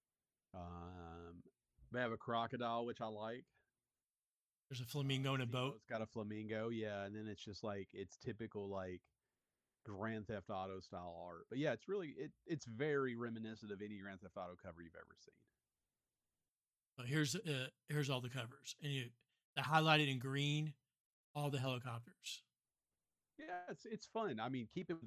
They have a crocodile, which I like. There's a flamingo in a boat. It's got a flamingo, yeah, and then it's just like it's typical like Grand Theft Auto style art. But yeah, it's really it's very reminiscent of any Grand Theft Auto cover you've ever seen. Here's all the covers, and they're highlighted in green, all the helicopters. Yeah, it's fun. I mean, keep it.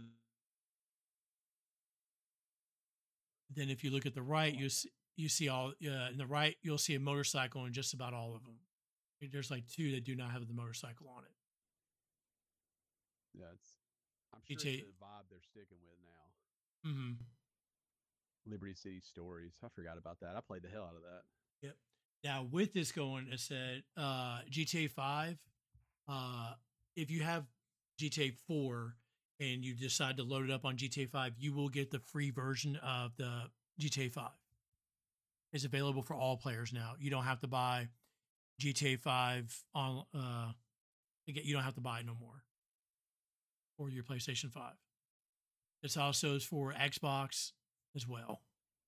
Then if you look at the right, you see all in the right you'll see a motorcycle in just about all of them. There's like 2 that do not have the motorcycle on it. Yeah, I'm sure it's the vibe they're sticking with now. Mm-hmm. Liberty City Stories. I forgot about that. I played the hell out of that. Yep. Now with this going, it said GTA 5. If you have GTA 4 and you decide to load it up on GTA 5, you will get the free version of the GTA 5. It's available for all players now. You don't have to buy GTA 5 on you don't have to buy it no more. Or your PlayStation 5. It's also for Xbox as well.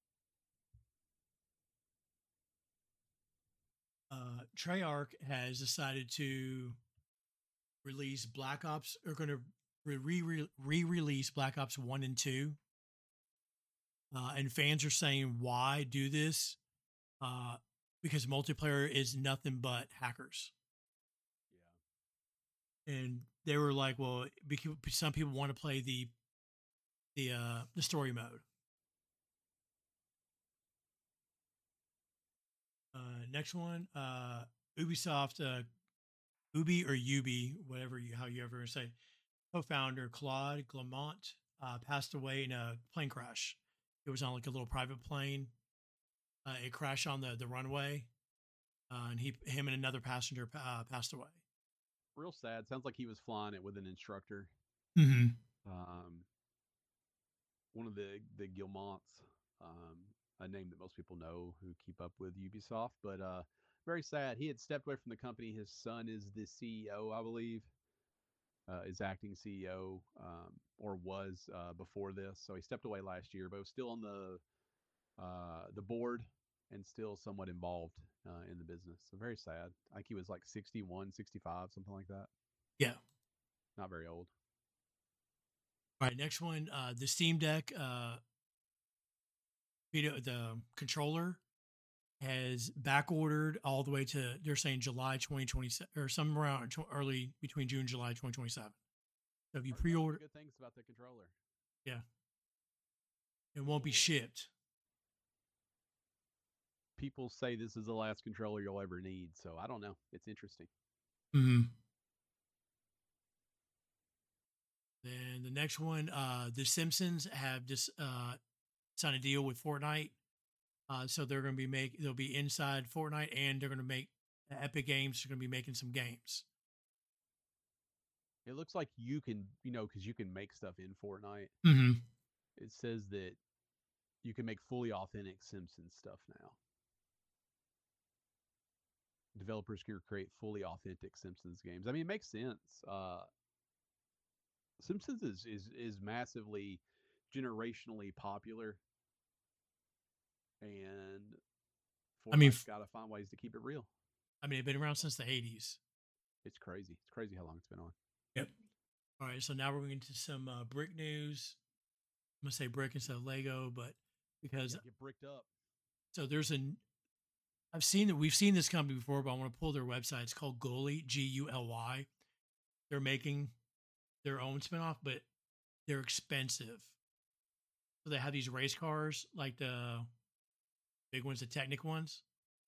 Treyarch has decided to release Black Ops. Are going to re-release Black Ops 1 and 2. And fans are saying, why do this? Because multiplayer is nothing but hackers. Yeah. And they were like, well, because some people want to play the story mode. Next one, Ubisoft, Ubi or Ubi, how you ever say, co-founder Claude Clement passed away in a plane crash. It was on like a little private plane. It crashed on the runway, and him and another passenger passed away. Real sad. Sounds like he was flying it with an instructor. Mm-hmm. One of the Guillemonts, a name that most people know who keep up with Ubisoft, but very sad. He had stepped away from the company. His son is the CEO, I believe, is acting CEO, or was before this. So he stepped away last year, but was still on the board and still somewhat involved in the business. So very sad. I think he was like 61, 65, something like that. Yeah. Not very old. All right, next one, the Steam Deck the controller has back ordered all the way to, they're saying July 2027 or somewhere around early between June and July 2027. So if you pre-order, good things about the controller. Yeah, it won't be shipped. People say this is the last controller you'll ever need, so I don't know. It's interesting. Mm-hmm. Then the next one, The Simpsons have just signed a deal with Fortnite. So they're going to be they'll be inside Fortnite, and they're going to make Epic Games. They're going to be making some games. It looks like you can, because you can make stuff in Fortnite. Mm-hmm. It says that you can make fully authentic Simpsons stuff now. Developers can create fully authentic Simpsons games. I mean, it makes sense. Simpsons is massively generationally popular, and Fortnite's got to find ways to keep it real. I mean, it's been around since the 80s. It's crazy. It's crazy how long it's been on. Yep. All right, so now we're going to some brick news. I'm going to say brick instead of Lego, but because get bricked up. So we've seen this company before, but I want to pull their website. It's called Gully, Guly. They're making their own spinoff, but they're expensive. So they have these race cars, like the big ones, the Technic ones.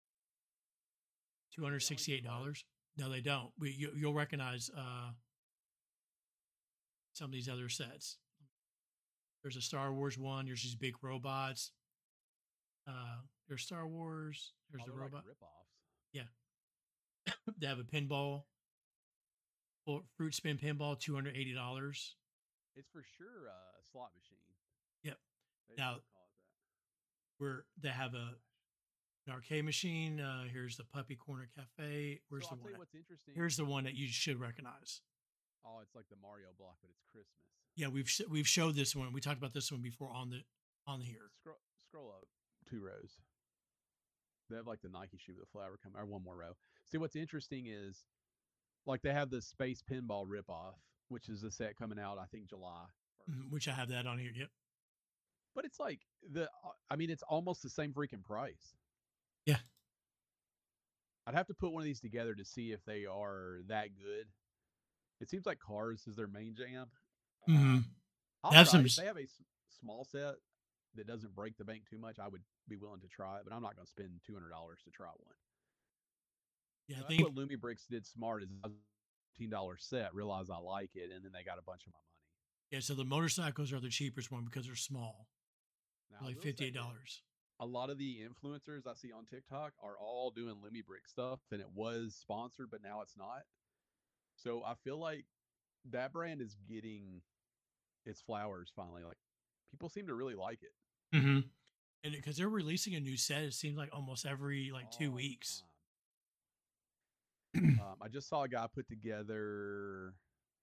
$268. No, they don't. You'll recognize some of these other sets. There's a Star Wars one. There's these big robots. There's Star Wars. There's Oh, the they're like robot. rip-offs. Yeah, they have a pinball, fruit spin pinball, $280. It's for sure a slot machine. Yep. They Now still call it that. they have an arcade machine. Here's the Puppy Corner Cafe. Where's So the I'll tell one? you what's interesting. Here's the one that you should recognize. Oh, it's like the Mario block, but it's Christmas. Yeah, we've showed this one. We talked about this one before on here. Scroll up 2 rows. They have like the Nike shoe with the flower coming, or one more row. See, what's interesting is like they have the Space Pinball ripoff, which is a set coming out, I think July 1st. Which I have that on here. Yep. But it's like it's almost the same freaking price. Yeah. I'd have to put one of these together to see if they are that good. It seems like Cars is their main jam. Mm-hmm. If they have a small set that doesn't break the bank too much, I would be willing to try it, but I'm not going to spend $200 to try one. Yeah, So I think what Lumibricks did smart is a $15 set, realize I like it, and then they got a bunch of my money. Yeah, so the motorcycles are the cheapest one because they're small. Now, Like $58. A lot of the influencers I see on TikTok are all doing Lumibrick stuff, and it was sponsored, but now it's not. So I feel like that brand is getting its flowers finally. Like people seem to really like it. Mm-hmm. And because they're releasing a new set, it seems like almost every 2 weeks. I just saw a guy put together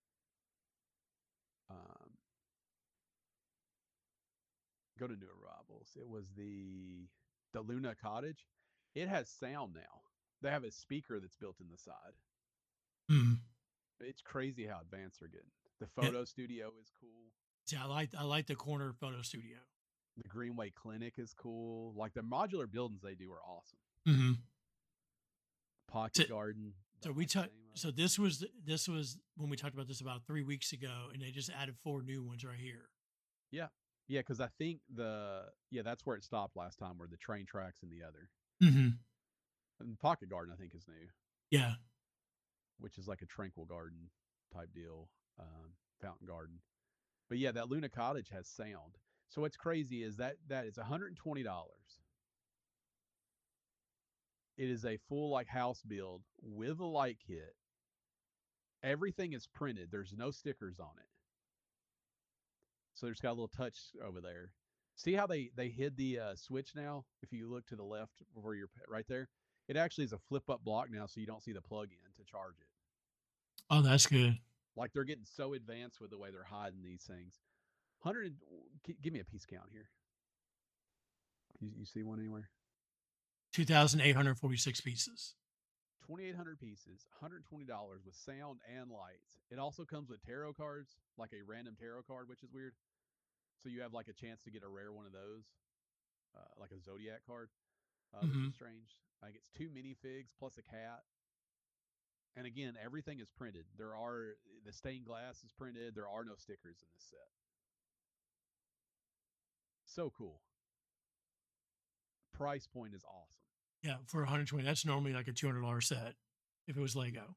go to New Arrivals. It was the Luna Cottage. It has sound now. They have a speaker that's built in the side. Mm-hmm. It's crazy how advanced they're getting. The photo studio is cool. Yeah, I like the corner photo studio. The Greenway Clinic is cool. Like the modular buildings they do are awesome. Mm-hmm. Pocket Garden. So So this was when we talked about this about 3 weeks ago, and they just added 4 new ones right here. Yeah, because I think that's where it stopped last time, where the train tracks and the other. Mm-hmm. And Pocket Garden, I think, is new. Yeah, which is like a tranquil garden type deal, fountain garden. But yeah, that Luna Cottage has sound. So what's crazy is that is $120. It is a full like house build with a light kit. Everything is printed. There's no stickers on it. So there's got a little touch over there. See how they hid the switch now? If you look to the left where you're right there, it actually is a flip up block now, so you don't see the plug in to charge it. Oh, that's good. Like they're getting so advanced with the way they're hiding these things. Give me a piece count here. You see one anywhere? 2,846 pieces. 2,800 pieces, $120 with sound and lights. It also comes with tarot cards, like a random tarot card, which is weird. So you have like a chance to get a rare one of those, like a Zodiac card, which is strange. Like it's 2 minifigs plus a cat. And again, everything is printed. The stained glass is printed. There are no stickers in this set. So cool. Price point is awesome. Yeah, for 120, that's normally like a $200 set if it was Lego.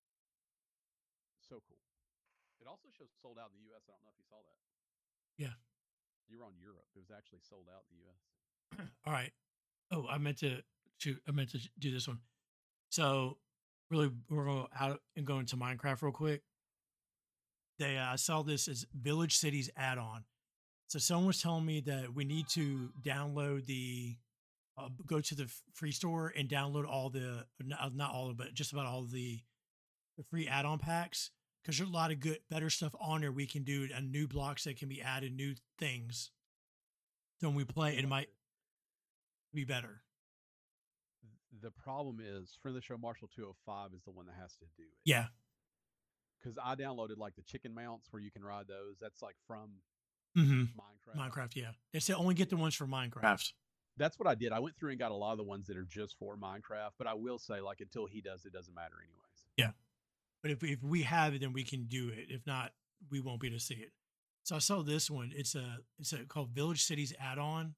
So cool. It also shows sold out in the U.S. I don't know if you saw that. Yeah. You were on Europe. It was actually sold out in the U.S. All right. Oh, I meant to do this one. So really, we're going out and go into Minecraft real quick. I saw this as Village Cities add-on. So someone was telling me that we need to download go to the free store and download all the, not all of, but just about all of the free add-on packs. Because there's a lot of better stuff on there. We can do new blocks that can be added, new things. So when we play, it might be better. The problem is, Friend of the Show Marshall 205 is the one that has to do it. Yeah. Because I downloaded like the chicken mounts where you can ride those. That's like from Minecraft, yeah. They said only get the ones for Minecraft. That's what I did. I went through and got a lot of the ones that are just for Minecraft. But I will say, like, until he does, it doesn't matter anyways. Yeah. But if we have it, then we can do it. If not, we won't be able to see it. So I saw this one. It's called Village Cities add-on.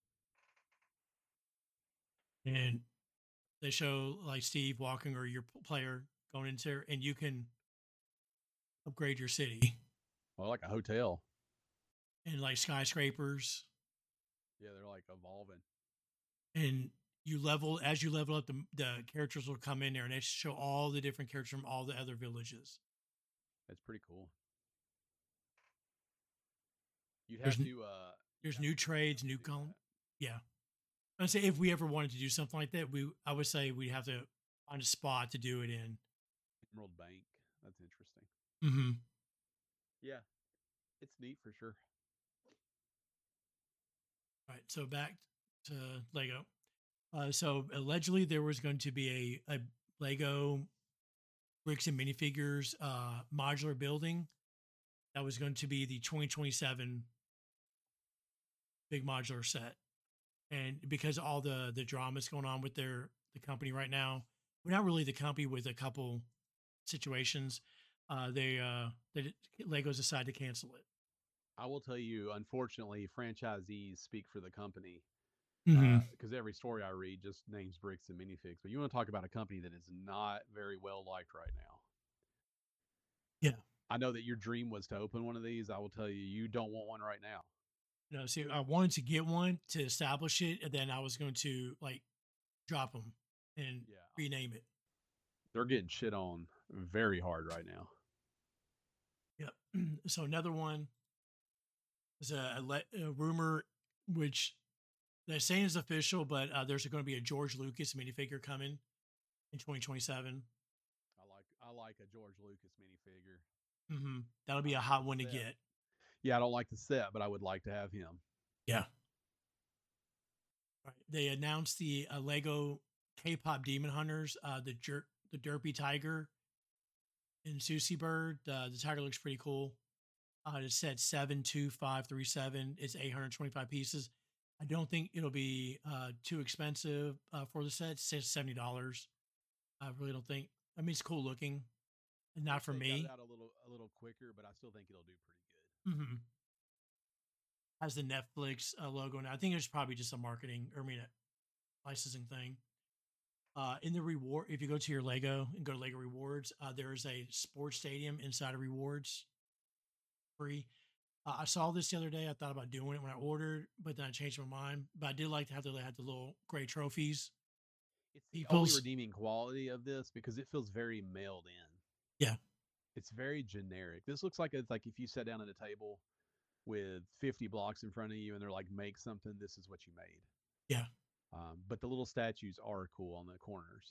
And they show like Steve walking or your player going into there, and you can upgrade your city. Well, like a hotel. and like skyscrapers. Yeah, they're like evolving. And you level as you level up, the characters will come in there and they show all the different characters from all the other villages. That's pretty cool. You'd There's have to you'd there's have to new be rich trades, enough to new do that. yeah. I'd say if we ever wanted to do something like that, I would say we'd have to find a spot to do it in. Emerald Bank. That's interesting. Mm-hmm. Yeah, it's neat for sure. Right. So back to Lego. So allegedly there was going to be a Lego bricks and minifigures modular building that was going to be the 2027 big modular set. And because all the drama's going on with the company right now, we're not really the company with a couple situations. They Legos decided to cancel it. I will tell you, unfortunately, franchisees speak for the company Mm-hmm. because every story I read just names bricks and minifigs. But you want to talk about a company that is not very well liked right now. Yeah. I know that your dream was to open one of these. I will tell you, you don't want one right now. No, see, I wanted to get one to establish it, and then I was going to like drop them and Yeah, rename it. they're getting shit on very hard right now. Yep. So another one is a rumor, which they're saying is official, but there's going to be a George Lucas minifigure coming in 2027. I like a George Lucas minifigure. Mm-hmm. That'll I be a don't like hot the one to set. get. Yeah, I don't like the set, but I would like to have him. Yeah. Right. They announced the Lego K-pop Demon Hunters, the Derpy Tiger and Susie Bird. The tiger looks pretty cool. It's set 72537. It's 825 pieces. I don't think it'll be too expensive for the set. It's $70. I really don't think. I mean, it's cool looking. Not for They got it me. out a little quicker, but I still think it'll do pretty good. Mm-hmm. Has the Netflix logo, and I think it's probably just a marketing or a licensing thing. In the reward, if you go to your Lego and go to Lego Rewards, there is a sports stadium inside of Rewards free. I saw this the other day. I thought about doing it when I ordered, but then I changed my mind. But I did like to have the little gray trophies. It's the only People's redeeming quality of this because it feels very mailed in. yeah, It's very generic. This looks like it's like if you sat down at a table with 50 blocks in front of you and they're like, make something, this is what you made. yeah. But the little statues are cool on the corners.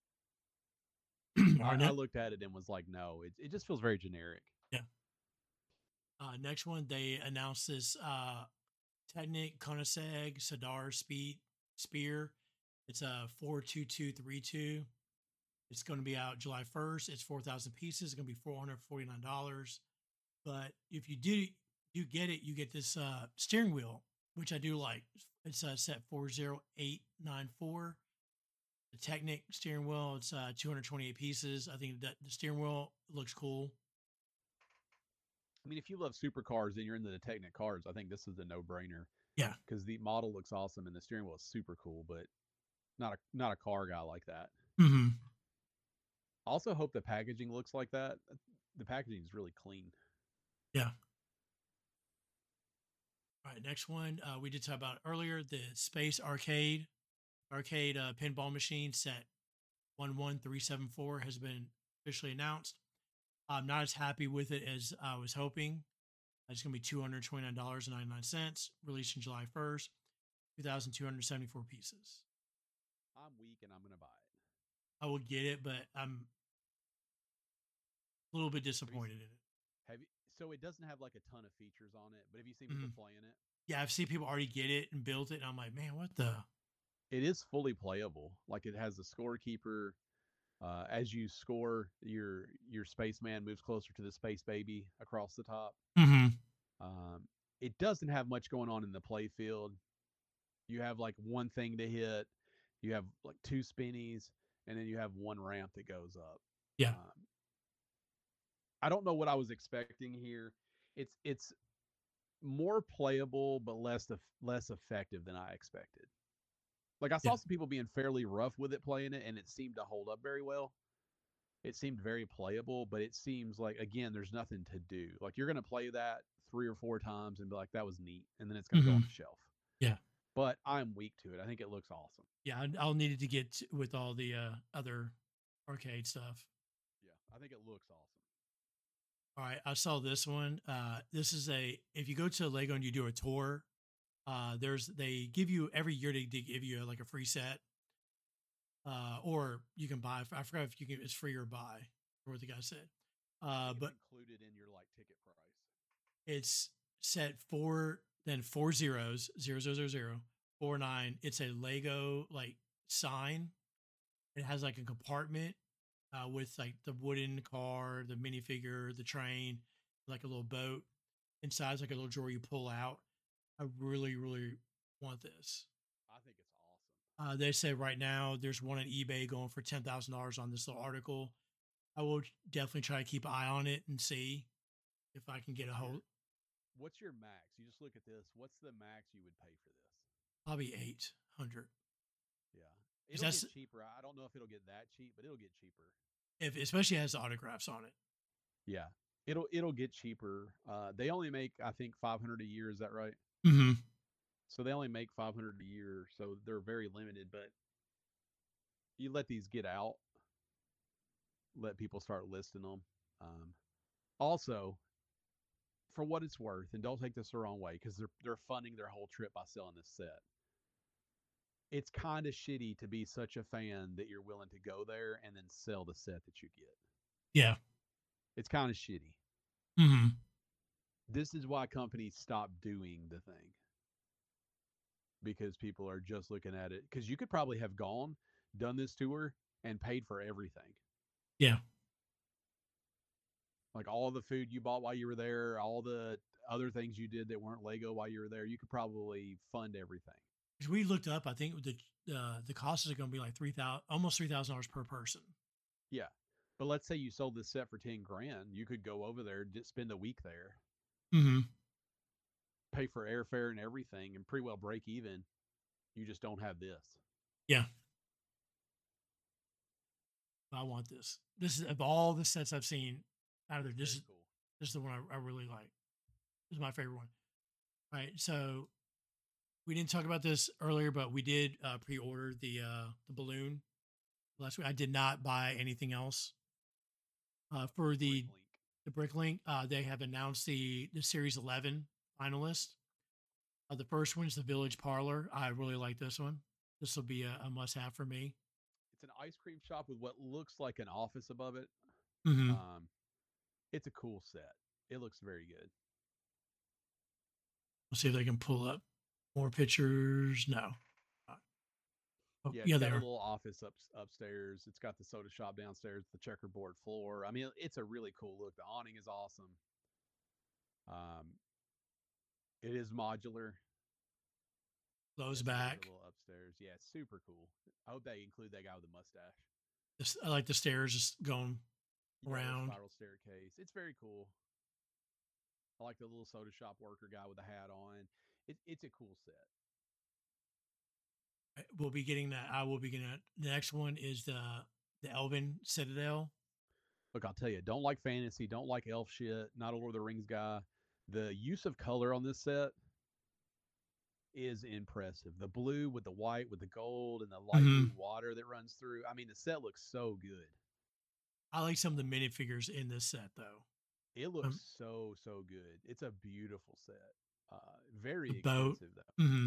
Our I looked at it and was like, no, it just feels very generic. yeah. Next one, they announced this Technic Koenigsegg Sadar Spear. It's a 42232. It's going to be out July 1st. It's 4,000 pieces. It's going to be $449. But if you do get it, you get this steering wheel, which I do like. It's set 40894. The Technic steering wheel, it's 228 pieces. I think that the steering wheel looks cool. I mean, if you love supercars and you're into the Technic cars, I think this is a no-brainer. Yeah. Because the model looks awesome and the steering wheel is super cool, but not a car guy like that. Mm-hmm. I also hope the packaging looks like that. The packaging is really clean. Yeah. All right, next one. We did talk about earlier the Space Arcade pinball machine set 11374 has been officially announced. I'm not as happy with it as I was hoping. It's going to be $229.99, released on July 1st, 2,274 pieces. I'm weak and I'm going to buy it. I will get it, but I'm a little bit disappointed in it. So it doesn't have like a ton of features on it, but have you seen people playing it? Yeah, I've seen people already get it and built it, and I'm like, man, what the? It is fully playable. Like it has a scorekeeper. As you score, your spaceman moves closer to the space baby across the top. Mm-hmm. It doesn't have much going on in the play field. You have like one thing to hit. You have like two spinnies, and then you have one ramp that goes up. Yeah. I don't know what I was expecting here. It's more playable but less effective than I expected. Like I saw some people being fairly rough with it playing it, and it seemed to hold up very well. It seemed very playable, but it seems like again there's nothing to do. Like you're going to play that 3 or 4 times and be like, that was neat. And then it's going to go Hmm. on the shelf. Yeah. But I'm weak to it. I think it looks awesome. Yeah. I'll need it to get with all the other arcade stuff. Yeah, I think it looks awesome. All right. I saw this one. This is if you go to Lego and you do a tour, they give you every year they give you like a free set. Or you can buy. I forgot if you can. It's free or buy. Or what the guy said. But included in your like ticket price. it's set then 4 zeros, 0000, 49. It's a Lego like sign. It has like a compartment with like the wooden car, the minifigure, the train, like a little boat. Inside's like a little drawer you pull out. I really, really want this. I think it's awesome. They say right now there's one on eBay going for $10,000 on this little article. I will definitely try to keep an eye on it and see if I can get a hold. What's your max? You just look at this. What's the max you would pay for this? Probably 800. Yeah, it'll get cheaper. I don't know if it'll get that cheap, but it'll get cheaper. If especially has the autographs on it. Yeah, it'll get cheaper. They only make I think 500 a year. Is that right? Mm-hmm. So they only make 500 a year, so they're very limited. But you let these get out, let people start listing them. Also, for what it's worth, and don't take this the wrong way, because they're funding their whole trip by selling this set. It's kind of shitty to be such a fan that you're willing to go there and then sell the set that you get. Yeah, it's kind of shitty. Mm-hmm. This is why companies stop doing the thing, because people are just looking at it. Because you could probably have gone, done this tour, and paid for everything. Yeah. Like all the food you bought while you were there, all the other things you did that weren't Lego while you were there, you could probably fund everything. We looked up. I think the cost is going to be like almost $3,000 per person. Yeah, but let's say you sold this set for 10 grand, you could go over there, spend a week there, Mm-hmm. pay for airfare and everything, and pretty well break even. You just don't have this. Yeah. I want this. This is of all the sets I've seen out of there. This is cool. This is the one I really like. This is my favorite one. All right, so we didn't talk about this earlier, but we did pre-order the balloon last week. I did not buy anything else for the Bricklink. They have announced the Series 11 finalist. The first one is the Village Parlor. I really like this one. This will be a must-have for me. It's an ice cream shop with what looks like an office above it. Mm-hmm. It's a cool set. It looks very good. Let's see if they can pull up more pictures. No. Oh, yeah, it's got a little office upstairs. It's got the soda shop downstairs, the checkerboard floor. I mean, it's a really cool look. The awning is awesome. It is modular. Goes back. A little upstairs. Yeah, it's super cool. I hope they include that guy with the mustache. I like the stairs just going around. Spiral staircase. It's very cool. I like the little soda shop worker guy with the hat on. It's a cool set. We'll be getting that. I will be getting that. The next one is the Elven Citadel. Look, I'll tell you, don't like fantasy, don't like elf shit, not a Lord of the Rings guy. The use of color on this set is impressive. The blue with the white with the gold and the light blue water that runs through. I mean, the set looks so good. I like some of the minifigures in this set, though. It looks so good. It's a beautiful set. Very expensive, though. Mm-hmm.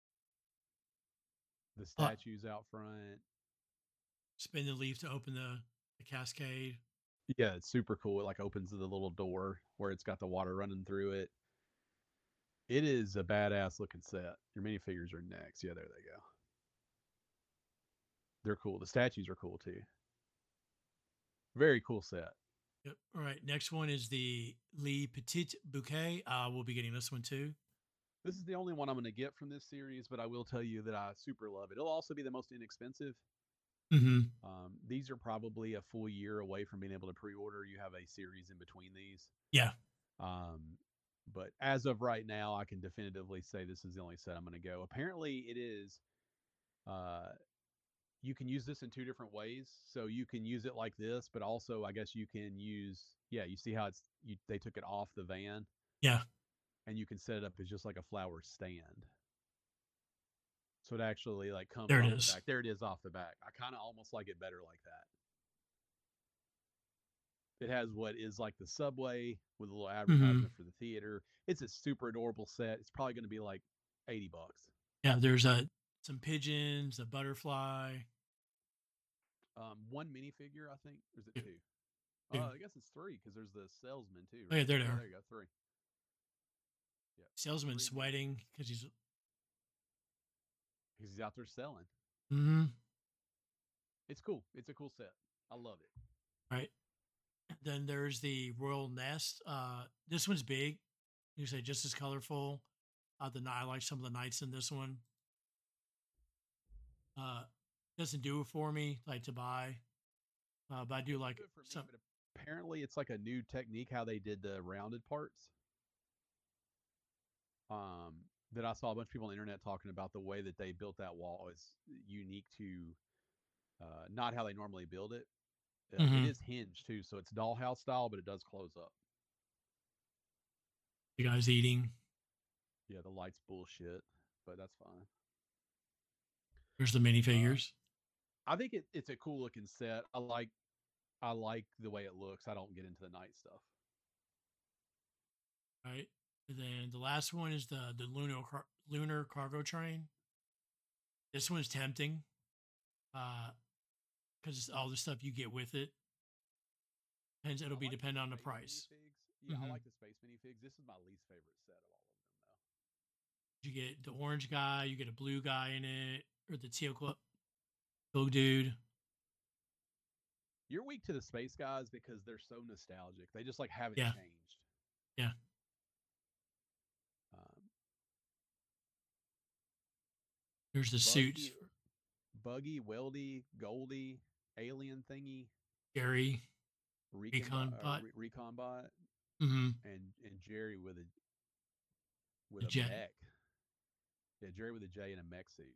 The statues out front. Spin the leaf to open the cascade. Yeah, it's super cool. It like opens the little door where it's got the water running through it. It is a badass looking set. Your minifigures are next. Yeah, there they go. They're cool. The statues are cool too. Very cool set. Yep. All right. Next one is the Le Petit Bouquet. We'll be getting this one too. This is the only one I'm going to get from this series, but I will tell you that I super love it. It'll also be the most inexpensive. Mm-hmm. These are probably a full year away from being able to pre-order. You have a series in between these. Yeah. But as of right now, I can definitively say this is the only set I'm going to go. Apparently, it is. You can use this in two different ways. So you can use it like this, but also I guess you can use. Yeah, you see how they took it off the van. Yeah. and you can set it up as just like a flower stand. So it actually like comes There it off the is. back. There it is off the back. I kind of almost like it better like that. It has what is like the subway with a little Mm-hmm. advertisement for the theater. It's a super adorable set. It's probably going to be like $80. Yeah, there's some pigeons, a butterfly. One minifigure, I think. Or is it Two. two? Two. I guess it's three because there's the salesman too, Oh yeah, right? there they Yeah, are. there you go, three. Yeah, Salesman three sweating because he's because he's out there selling. mm-hmm. It's cool. It's a cool set. I love it. Right. Then there's the Royal Nest. This one's big. You say just as colorful. I like some of the knights in this one. Uh, doesn't do it for me like to buy, but I do Doesn't like do it for me, some. but apparently it's like a new technique how they did the rounded parts. That I saw a bunch of people on the internet talking about the way that they built that wall is unique to not how they normally build it. It Mm-hmm. is hinged too, so it's dollhouse style, but it does close up. You guys eating. Yeah, the light's bullshit, but that's fine. There's the Uh, minifigures. I think it's a cool looking set. I like the way it looks. I don't get into the night stuff. Right. And then the last one is the lunar cargo train. This one's tempting, because it's all the stuff you get with it. Depends. It'll I be like the dependent on the space price. minifigs. Yeah, I Mm-hmm. like the space minifigs. This is my least favorite set of all of them, though. You get the orange guy, you get a blue guy in it, or the teal dude. You're weak to the space guys because they're so nostalgic. They just like haven't Yeah, changed. yeah. Um, There's the suits Buggy, for Buggy, Weldy, Goldie, Alien Thingy, Gary, Recon Recon Bot, Recon Bot, mm-hmm. and Jerry with The a Jet. mech. Yeah, Jerry with a J in a mech suit.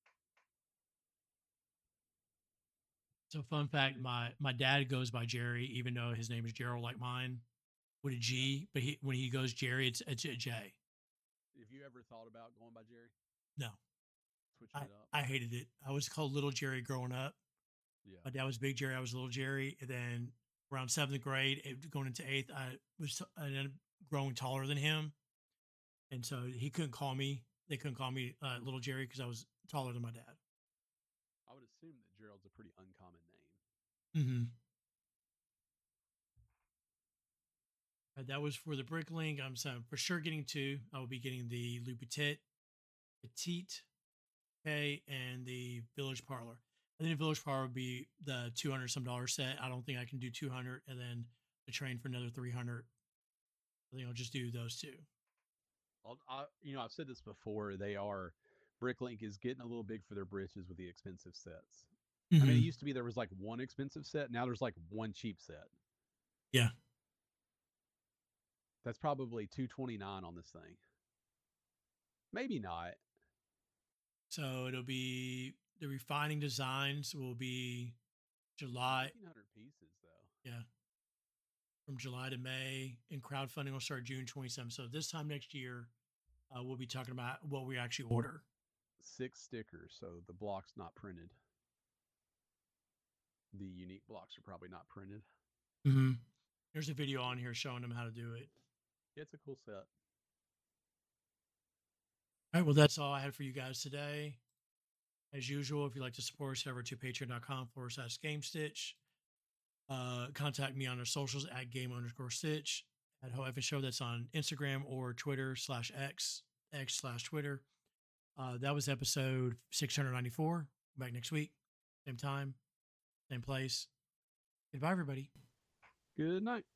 So, fun fact: my dad goes by Jerry, even though his name is Gerald, like mine, with a Yeah. G. But when he goes Jerry, it's a J. Have you ever thought about going by Jerry? No, Switching I it up? I hated it. I was called Little Jerry growing up. Yeah. My dad was Big Jerry. I was Little Jerry. And then around seventh grade, going into eighth, I ended up growing taller than him, and so he couldn't call me. They couldn't call me Little Jerry because I was taller than my dad. I would assume that Gerald's a pretty uncommon name. Mm-hmm. That was for the Bricklink. I'm for sure getting two. I will be getting the Le Petite, okay, and the Village Parlor. I think the Village Parlor would be the $200 some dollar set. I don't think I can do 200, and then the train for another 300. I think I'll just do those two. I've said this before. Bricklink is getting a little big for their britches with the expensive sets. Mm-hmm. I mean, it used to be there was like one expensive set. Now there's like one cheap set. Yeah. That's probably $229 on this thing. Maybe not. So it'll be the refining designs will be July. 1,500 pieces though. Yeah. From July to May, and crowdfunding will start June 27th. So this time next year, we'll be talking about what we actually order. 6 stickers, so the block's not printed. The unique blocks are probably not printed. Mm-hmm. There's a video on here showing them how to do it. It's a cool set. All right. Well, that's all I had for you guys today. As usual, if you'd like to support us, head over to patreon.com/GameStitch. Contact me on our socials at game_stitch, at Ho Evan Show. That's on Instagram or Twitter /X, X/Twitter. That was episode 694. Back next week. Same time, same place. Goodbye, everybody. Good night.